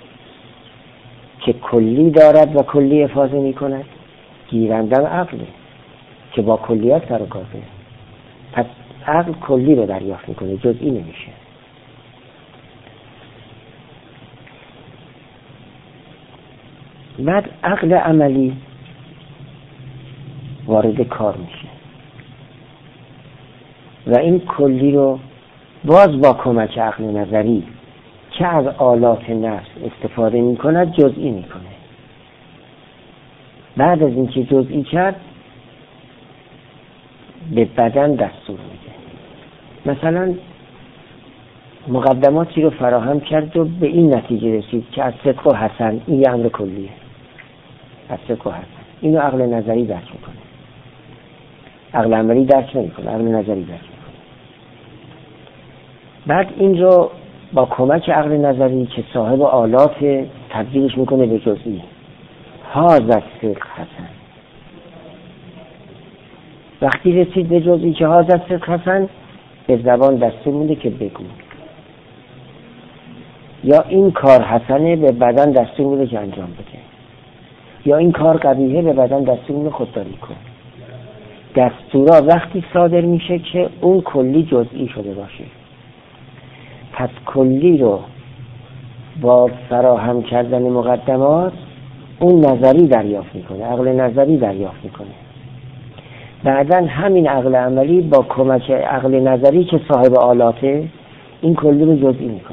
که کلی دارد و کلی افاضه میکند، گیرندم عقله که با کلیات سر و کار داره. پس عقل کلی رو دریافت میکنه، جزئی نمیشه. بعد عقل عملی وارد کار میشه و این کلی رو باز با کمک عقل نظری که از آلات نفس استفاده میکند جزئی میکنه. بعد از اینکه جزئی کرد به بدن دستور میده. مثلا مقدماتی رو فراهم کرد و به این نتیجه رسید که از صدق و حسن، این یه امر کلیه، از صدق و حسن. اینو عقل نظری درک میکنه، عقل عملی درک نمیکنه، عقل نظری درک میکنه. بعد این رو با کمک عقل نظری که صاحب آلات تبدیلش میکنه به جزئی. هذا صدق حسن. وقتی رسید به جزئی که هذا صدق حسن، به زبان دستور میده که بگو. یا این کار حسنه، به بدن دستور میده که انجام بده. یا این کار قبیحه، به بدن دستور میده خودداری کن. دستورا وقتی صادر میشه که اون کلی جزئی شده باشه. پس کلی رو با فراهم کردن مقدمات اون نظری دریافت میکنه، عقل نظری دریافت میکنه. بعدن همین عقل عملی با کمک عقل نظری که صاحب آلاته این کلی رو جزئی میکنه.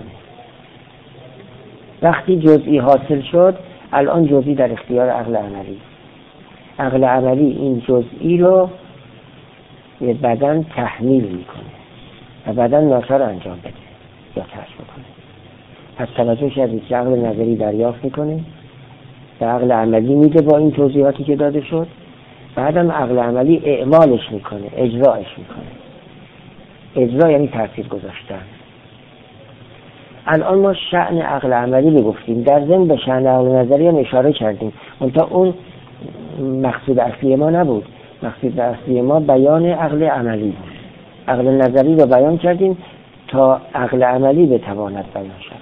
وقتی جزئی حاصل شد، الان جزئی در اختیار عقل عملی. عقل عملی این جزئی رو به بدن تحمیل میکنه و بدن ناچار انجام بده یا ترک بکنه. پس توجه کردید که عقل نظری دریافت میکنه و عقل عملی میده با این توضیحاتی که داده شد. بعدم عقل عملی اعمالش میکنه، اجراش میکنه. اجرا یعنی تاثیر گذاشتن. الان ما شأن عقل عملی رو گفتیم، در ضمن به شأن عقل نظری هم اشاره کردیم. منتها اون مقصود اصلی ما نبود. مقصود اصلی ما بیان عقل عملی بود. عقل نظری رو بیان کردیم تا عقل عملی بتواند بیان شود.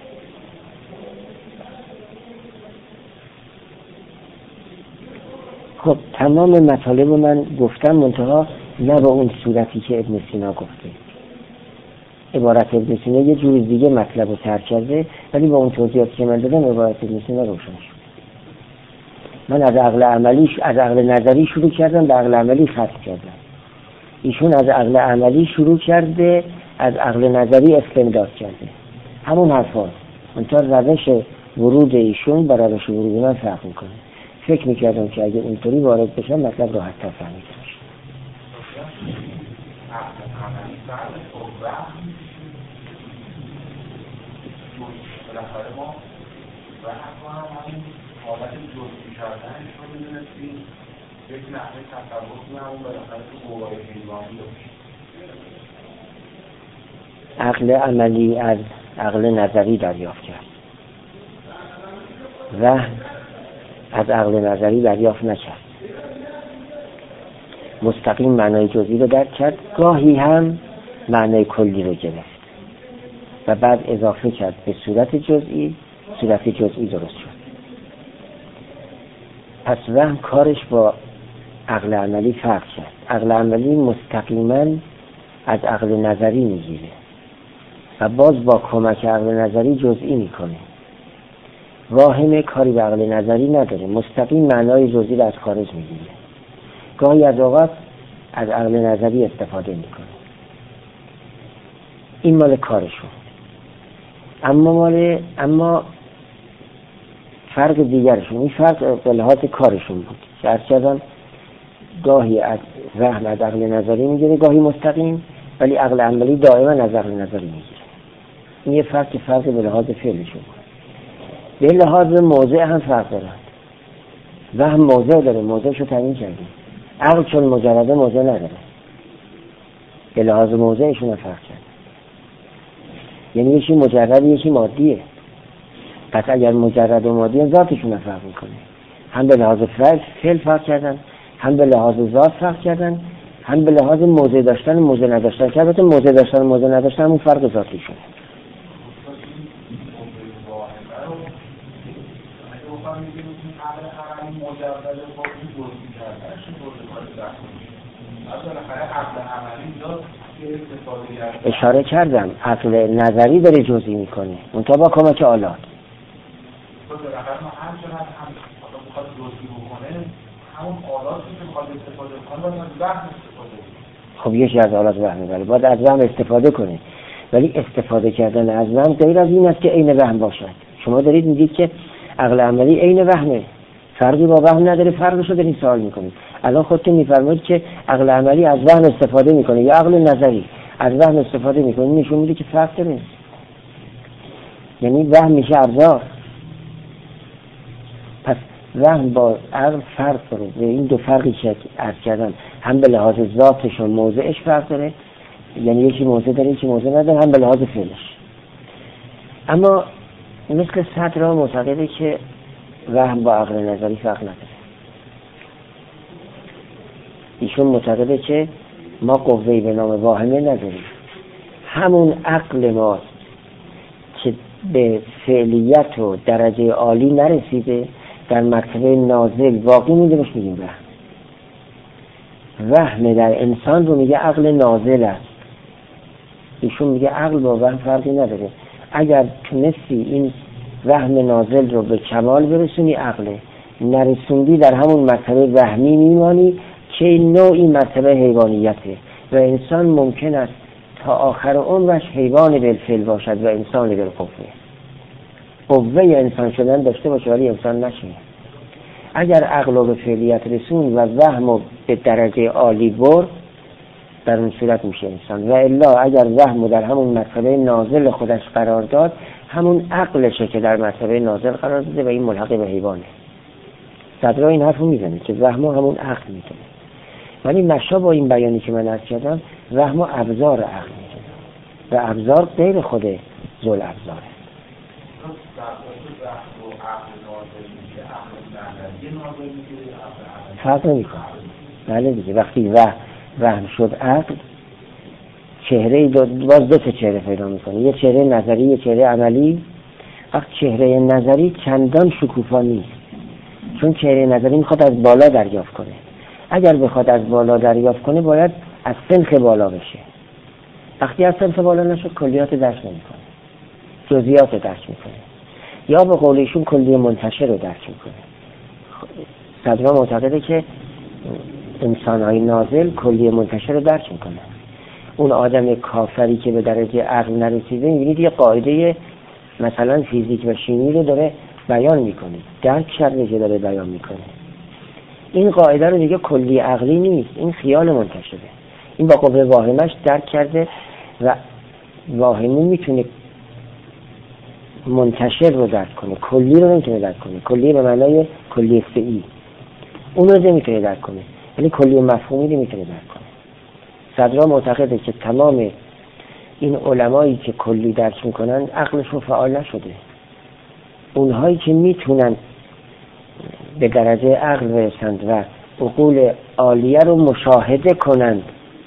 خب تمام مطالب رو من گفتم، منتها نه به اون صورتی که ابن سینا گفته. عبارت ابن سینا یه جوری دیگه مطلب رو ترک کرده، ولی با اون توضیحاتی که من دادم عبارت ابن سینا روشن شد. من از عقل عملی از عقل نظری شروع کردم، به عقل عملی ختم کردم. ایشون از عقل عملی شروع کرده، از عقل نظری استمداد کرده. همون حرفاست. منتها روش ورود ایشون با روش ورود من فرق میکنه. فکر میکردم که اگه اینطوری وارد بشم مطلب راحت تر فهمیده میشه. بالاخره ما و حقا همین حالت جزئی کردنش رو می‌دونستیم، یک نحوه تصور کنم بالاخره تو قوای حیوانی داشت. عقل عملی از عقل نظری دریافت کرد و از عقل نظری دریافت نکرد. مستقیم معنای جزئی رو درک کرد، گاهی هم معنای کلی رو گرفت و بعد اضافه کرد به صورت جزئی، صورت جزئی درست شد. پس وهم کارش با عقل عملی فرق کرد. عقل عملی مستقیما از عقل نظری میگیره و باز با کمک عقل نظری جزئی میکنه. واهم کاری به عقل نظری نداره، مستقیم معنای جزئی رو از خارج میگیره. گاهی از اوقات از عقل نظری استفاده میکنه. این مال کارشون. اما مال اما فرق دیگرشون، این فرق به لحاظ کارشون بود که عرض کردم گاهی از ذهن از عقل نظری میگیره، گاهی مستقیم، ولی عقل عملی دائما از عقل نظری میگیره. این یه فرق که فرق به لحاظ فعلشون بود. به لحاظ موضع هم فرق دارند. ذهن موضع داره، موضعش رو تعیین کردیم. عقل چون مجرده موضع نداره، به لحاظ موضعشون هم فرق کرد. یعنی یکی مجرد یکی مادیه. پس اگر مجرد و مادی ذاتشون هم فرق میکنه. هم به لحاظ فعل فرق کردن، هم به لحاظ ذات فرق کردن، هم به لحاظ موضع داشتن و موضع نداشتن. که البته موضع داشتن و موضع نداشتن همون فرق ذاتی شده. اشاره کردم عقل نظری داره جزئی میکنه منتها با کمک آلات. خب یکی از آلات وهم میبره، باید از وهم استفاده کنه، ولی استفاده کردن از وهم غیر از این است که عین وهم باشد. شما دارید میگید که عقل عملی عین وهمه، فرقی با وهم نداره، فرقش رو دارین سوال میکنید. الان خودتون میفرمایید که عقل عملی از وهم استفاده میکنه یا عقل نظری از وهم استفاده میکنه، نشون میده که فرق داره. یعنی وهم میشه ابزار، پس وهم با عقل فرق داره. این دو فرقی که عرض کردم هم به لحاظ ذاتش و موضعش فرق داره، یعنی یکی موضع داره یکی موضع نداره، هم به لحاظ فعلش. اما مثل صدرا معتقده که وهم با عقل نظری فرق نداره. ایشون معتقده که ما قوه‌ای به نام واهمه نداریم، همون عقل ما که به فعلیت و درجه عالی نرسیده در مرتبه نازل واقع میده بهش میگیم وهم. وهم در انسان رو میگه عقل نازل است. ایشون میگه عقل با وهم فرقی نداره. اگر تونستی این وهم نازل رو به کمال برسونی عقله، نرسوندی در همون مرتبه وهمی میمانی که این نوعی مرتبه حیوانیته و انسان ممکن است تا آخر عمرش حیوان بالفعل باشد و انسان بالقوه. قوه انسان شدن داشته باشه ولی انسان نشه. اگر عقل رو به فعلیت رسون و وهم رو به درجه عالی برد در اون صورت میشه انسان، و الا اگر وهم رو در همون مرتبه نازل خودش قرار داد همون عقلشه که در مرتبه نازل قرار داده و این ملحق به حیوانه. صدرا این حرف رو میزنه که وهم همون عقل میتونه، ولی مشا با این بیانی که من عرض کردم وهم ابزار عقل میتونه و ابزار غیر خود ذل ابزاره. فرق نمیکنه. بله دیگه، وقتی وهم شد عقل چهره دو باز دو تا چهره پیدا میکنه، یه چهره نظری یه چهره عملی. وقت چهره نظری چندان شکوفا نیست، چون چهره نظری میخواد از بالا دریافت کنه. اگر بخواد از بالا دریافت کنه باید از سنخ بالا بشه. وقتی از سنخ بالا نشه کلیات درک نمیکنه، جزئیات درک میکنه، یا به قول ایشون کلیه منتشر رو درک میکنه. صدرا معتقده که انسان‌های نازل کلیه منتشر رو درک میکنه. اون آدم کافری که به درجه عقل نرسیده میبینید یه قاعده مثلا فیزیک و شیمی رو داره بیان میکنه، درک کرده که داره بیان میکنه. این قاعده رو دیگه کلی عقلی نیست، این خیال منتشره. این با قوه واهمش درک کرده و واهمی میتونه منتشر رو درک کنه، کلی رو نمیتونه درک کنه. کلی به معنای کلی فعلی اون رو نمیتونه درک کنه، یعنی کلی مفهومی رو میتونه درک کنه. صدرا معتقده که تمام این علمایی که کلی درک میکنن عقلشون فعال نشده. اونهایی که میتونن به درجه عقل برسند و عقول عالیه رو مشاهده کنند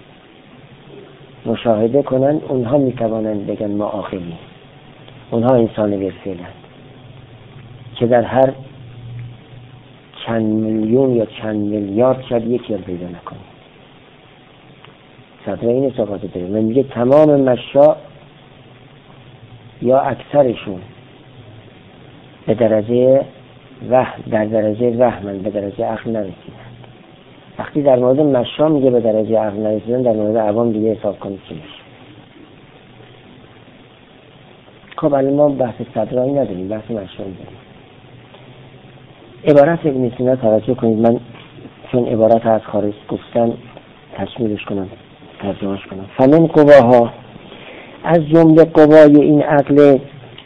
مشاهده کنند اونها میتوانند بگن ما عاقلی. اونها انسان بالفعلند که در هر چند میلیون یا چند میلیارد شاید یکی رو پیدا نکنه. صدر این صحبت داره. من میگه تمام مشا یا اکثرشون به درجه وهم در درجه وهمن، به درجه عقل نرسیدن. وقتی در مورد مشا میگه به درجه عقل نرسیدن، در مورد عوام دیگه حساب کنید چی میشه. خب الان ما بحث صدرایی نداریم، بحث مشایی داریم. عبارت ابن سینا توجه کنید، من چون عبارت از خارج گفتن تشمیلش کنم، ترجمهش کنم. فمن قواها، از جمله قوای این عقل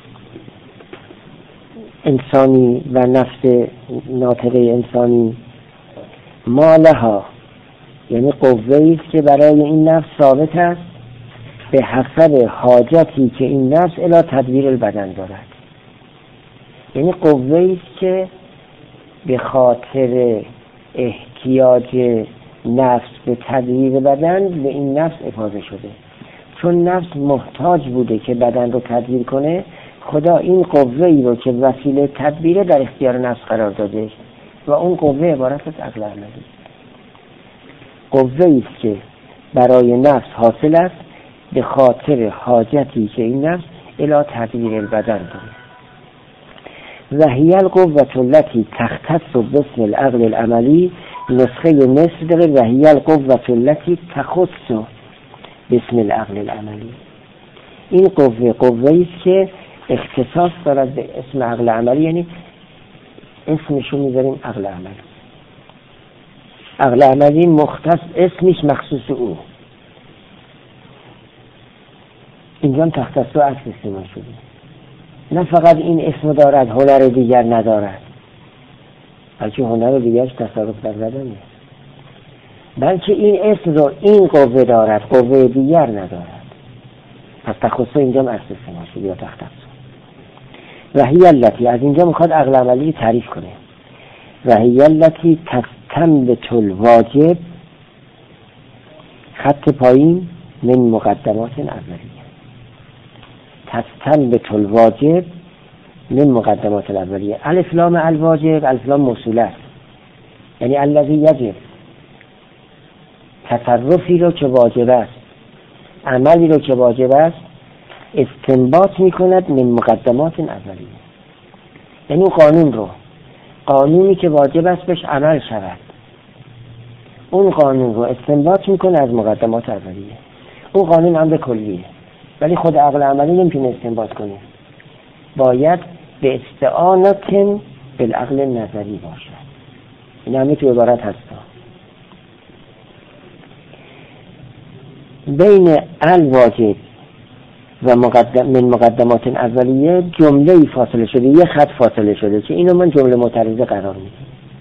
انسانی و نفس ناطقه انسانی، ما لها، یعنی قوه‌ای است که برای این نفس ثابت است به حسب حاجتی که این نفس الی تدبیر البدن دارد. یعنی قوه‌ای است که به خاطر احتیاج نفس به تدبیر بدن به این نفس افاضه شده. چون نفس محتاج بوده که بدن رو تدبیر کنه، خدا این قوه‌ای رو که وسیله تدبیر در اختیار نفس قرار داده و اون قوه عبارت از عقل عملی. قوه‌ای است که برای نفس حاصل است به خاطر حاجتی که این نفس الی تدبیر البدن داره. و هی القوة التي تختص باسم العقل العملی، نسخه نصف داره و هی القوة التي تخص باسم العقل العملی. این قوه قوه‌ای است که اختصاص دارد به اسم عقل عملی، یعنی اسمشو میذاریم عقل عملی. عقل عملی مختص اسمش مخصوص او. اینجا هم تختص و عکس استعمال شده. نه فقط این اسم دارد هنر دیگر ندارد، بلکه هنر دیگرش تصرف در بدنه، بلکه این اسم رو این قوه دارد، قوه دیگر ندارد. پس تخصص اینجا هم عکس استعمال شده یا تختص. و هی التی، از اینجا میخواد عقل عملی تعریف کنه. و هی التی تستنبت الواجب، خط پایین، من مقدمات اولیه. تستنبت الواجب من مقدمات الاولیه. الف لام الواجب، الف لام موصوله است، یعنی الذی یجب، تصرفی رو که واجب است، عملی رو که واجب است استنباط میکند من مقدمات اولیه. یعنی اون قانون رو، قانونی که واجب است بهش عمل شود، اون قانون رو استنباط میکنه از مقدمات اولیه. اون قانون امر کلیه، ولی خود عقل عملی نمیتونه استنباط کنه، باید به استعانت بالعقل نظری باشد. این همه تو عبارت هستا. بین الواجب و مقدم من مقدمات اولیه جمله فاصله شده، یه خط فاصله شده که اینو من جمله معترضه قرار میدم.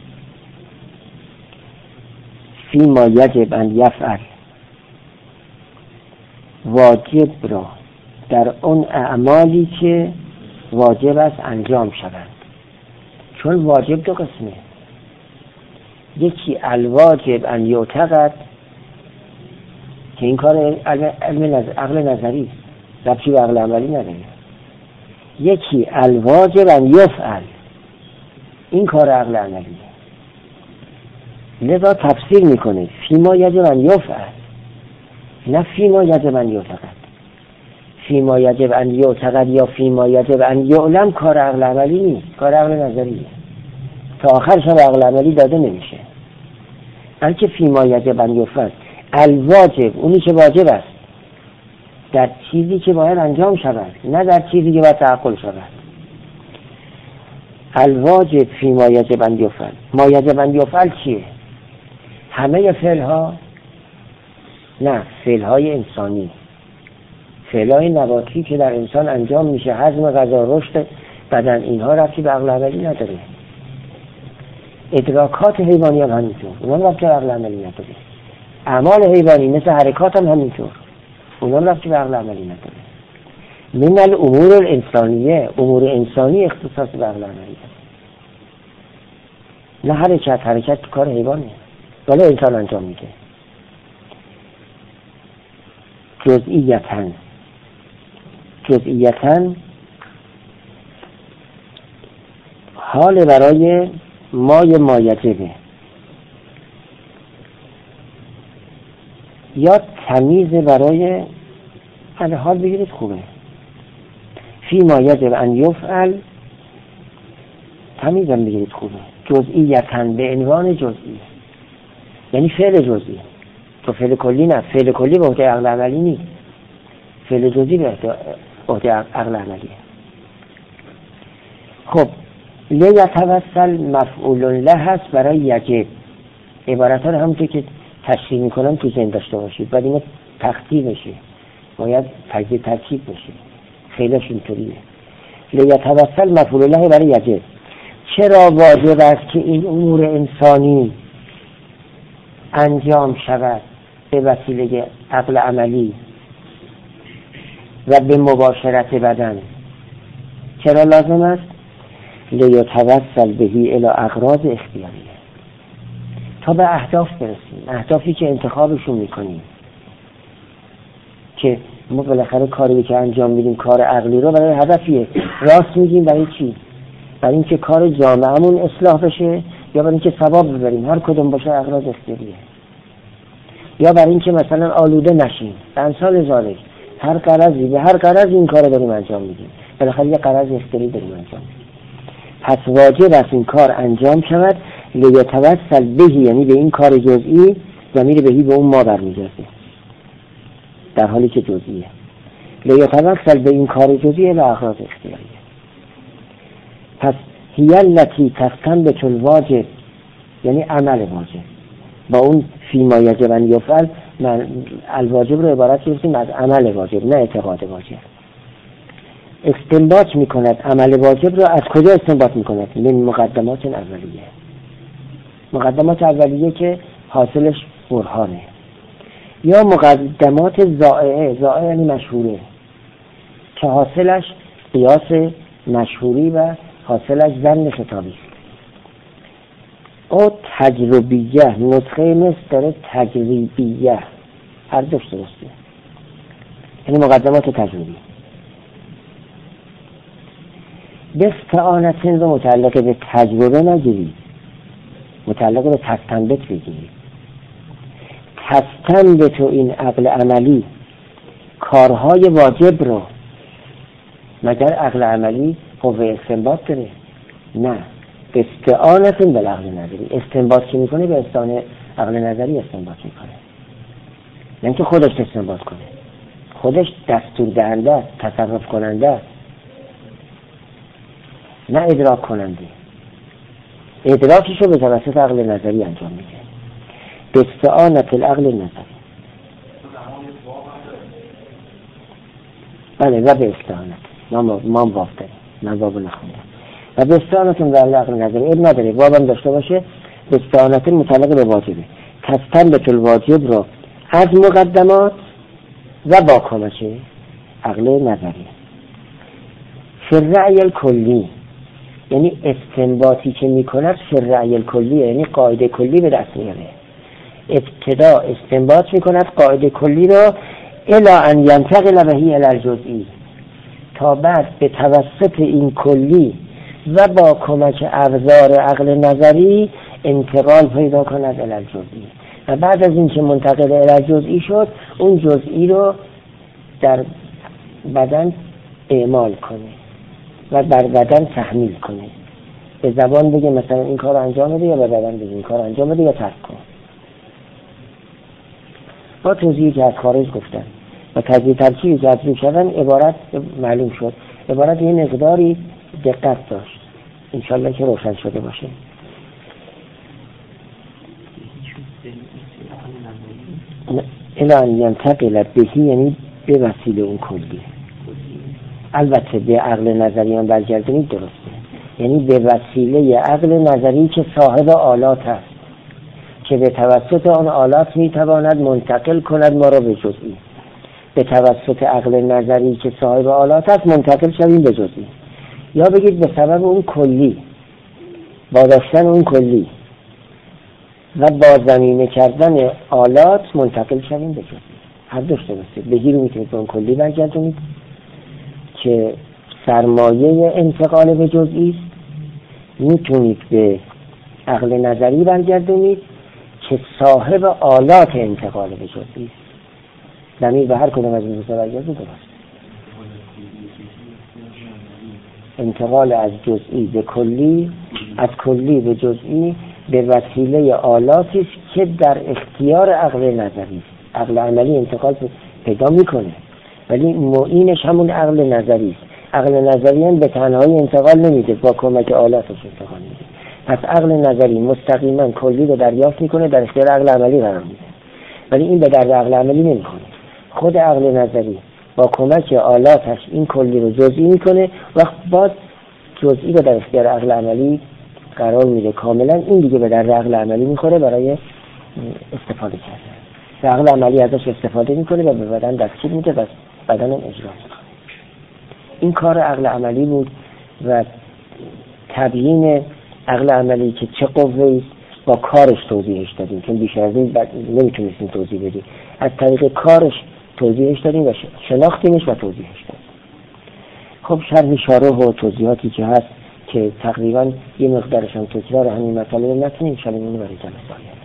فی ما یجب ان یفعل، واجب را در اون اعمالی که واجب است انجام شوند. چون واجب دو قسمه، یکی الواجب ان یعتقد که این کار علم نظر، عقل نظری است، ربطی به عقل عملی نداره. یکی الواجب ان یفعل، این کار عقل عملیه. لذا تفسیر میکنه فیما یجب ان یفعل، نه فیما یجب ان یعتقد. فیما یجب ان یعتقد یا فیما یجب ان یعلم کار عقل عملی نیست، کار عقل نظریه، تا آخرش هم عقل عملی داده نمیشه. بلکه فیما یجب ان یفعل، الواجب اونی که واجب است در چیزی که باید انجام شود، نه در چیزی که باید تعقل شود. الواجب فیما یجب ان یفعل. ما یجب ان یفعل چیه؟ همه فعل ها؟ نه، فعل های انسانی، فعل های نباتی که در انسان انجام میشه، هضم غذا، رشد بدن، اینها ربطی به عقل عملی نداره. ادراکات حیوانی هم همینطور، اونها ربطی به عقل عملی نداره. اعمال حیوانی مثل حرکات هم همینطور، اونها ربطی به عقل عملی نداره. من الامور الانسانیه، امور انسانی اختصاص به عقل عملی داره. نه حرکت، حرکت تو کار حیوانه ولی انسان انجام میده. جزئیتاً، جزئیتاً حال برای مای مایجبه یا تمیز برای هر حال بگیرید خوبه. فی ما یجب ان یفعل، تمیزم بگیرید خوبه. جزئیتاً به عنوان جزئی، یعنی فعل جزئی، تو فعل کلی نه. فعل کلی به عهده عقل عملی نیست، فعل جزئی به عهده عقل عملیه. خب لیتوسل مفعول له هست برای یجب. عبارت ها رو همونطور که تشریح میکنم تو ذهن داشته باشید، بعد اینو تخطیب بشه، باید تجزیه ترکیب بشه، خیلیش اینطوریه. لیتوسل مفعول له برای یجب. چرا واجب است که این امور انسانی انجام شود به وسیله عقل عملی و به مباشرت بدن؟ چرا لازم است؟ لیتوسل بهی الی اغراض اختیاریه، تا به اهداف برسیم، اهدافی که انتخابشون میکنیم، که ما بالاخره کاری که انجام میدیم کار عقلی رو برای هدفیه. راست میگیم برای چی؟ برای اینکه کار جامعهمون اصلاح بشه، یا برای اینکه ثواب ببریم، هر کدوم باشه اغراض اختیاریه. یا برای اینکه مثلا آلوده نشیم، به امثال ذالک، هر غرضی به هر غرض این کار رو داریم انجام میدیم، بالاخره یه غرض اختیاری داریم انجام میدیم. پس واجب است این کار انجام شود. لیتوسل بهی، یعنی به این کار جزئی، ضمیر بهی به اون ما برمیگرده در حالی که جزئیه. لیتوسل به این کار جزئی الی اغراض اختیاریه. پس هی التی تستنبت الواجب، یعنی عمل واجب. با اون فیما یجب ان یفعل من الواجب رو عبارت کردیم از عمل واجب، نه اعتقاد واجب. استنباط میکند عمل واجب رو از کجا استنباط میکند؟ من مقدمات اولیه. مقدمات اولیه که حاصلش برهانه، یا مقدمات زائعه. زائعه یعنی مشهوره، که حاصلش قیاس مشهوری و حاصلش ظن خطابی. او تجربیه، نسخه مصر داره تجربیه، هر دوش درسته، یعنی مقدمات تجربی. به استعانتین رو متعلق به تجربه نگیرید، متعلق به تستنبت بگیرید. تستنبت و این عقل عملی کارهای واجب رو، مگر عقل عملی قوه استنباط داره؟ نه، استعانتین به عقل نظری. استنباط که میکنه به استعانه عقل نظری استنباط میکنه، نه که خودش استنباط کنه. خودش دستور دهنده، تصرف کننده، نه ادراک کننده. ادراکش رو به توسط عقل نظری انجام میده. به استعانت العقل نظری. بله، و به استعانت ما ما باب داریم، من باب نخوندم. و به استعانت العقل نظری اب نداره، بابم داشته باشه. به استعانت متعلق به واجبه. تستنبت الواجب رو از مقدمات و با کمک عقل نظری. فی الرأی الکلی، یعنی استنباطی که میکند فی الرأی الکلی، یعنی قاعده کلی به دست میاره. ابتدا استنباط میکند قاعده کلی را الی ان ینتقل بهی الی الجزئی، تا بعد به توسط این کلی و با کمک ابزار عقل نظری انتقال پیدا کند الی الجزئی. و بعد از این که منتقل الی الجزئی شد، اون جزئی رو در بدن اعمال کنه و بر بدن تحمیل کنه. به زبان بگه مثلا این کار انجام بده، یا به بدن بگه این کار انجام بده یا ترک کن. با توضیحی که از خارج گفتن و تجزیه ترکیبی که از روی کردن عبارت معلوم شد. عبارت یه مقداری دقت داشت، انشالله که روشن شده باشه. الان ینتقل بهی یعنی به وسیله اون کلی. البته به عقل نظری هم برگردونید درسته، یعنی به وسیله عقل نظری که صاحب آلات هست، که به توسط آن آلات میتواند منتقل کند ما را به جزئی. به توسط عقل نظری که صاحب آلات هست منتقل شویم به جزئی، یا بگید به سبب اون کلی، با داشتن اون کلی و با زمینه کردن آلات منتقل شویم به جزئی. هر دوش درسته. بگیر میتونید به اون کلی برگردونید که سرمایه انتقال به جزئی است، میتونید به عقل نظری برگردونید که صاحب آلات انتقال به جزئی است. زمین به هر کدوم از این دو تا برگردونید درست. انتقال از جزئی به کلی، از کلی به جزئی به وسیله آلاتی است که در اختیار عقل نظری است. عقل عملی انتقال پیدا میکنه، ولی معینش همون عقل نظری است. عقل نظری هم به تنهایی انتقال نمیده، با کمک آلاتش انتقال میده. پس عقل نظری مستقیما کلی رو دریافت میکنه، در اختیار عقل عملی قرار میده، ولی این به درد عقل عملی نمیکنه. خود عقل نظری با کمک آلاتش این کلی رو جزئی میکنه، وقت بعد جزئی رو در اختیار عقل عملی قرار میده کاملا. این دیگه به درد عقل عملی میخوره برای استفاده کردن. عقل عملی ازش استفاده میکنه و به بدن دستگیر میده و بدن اجرا میکنه. این کار عقل عملی بود و تبیین عقل عملی که چه قوه‌ای است با کارش توضیحش دادیم، چون بیشتر از این نمیتونستیم توضیح بدیم. از طریق کارش توضیحش دادیم و شناختیمش و توضیحش دادیم. خب شرح شارح و توضیحاتی که هست که تقریبا یه مقدارش هم تکرار همین مسئله نکنیم، شما اینو برای جلسه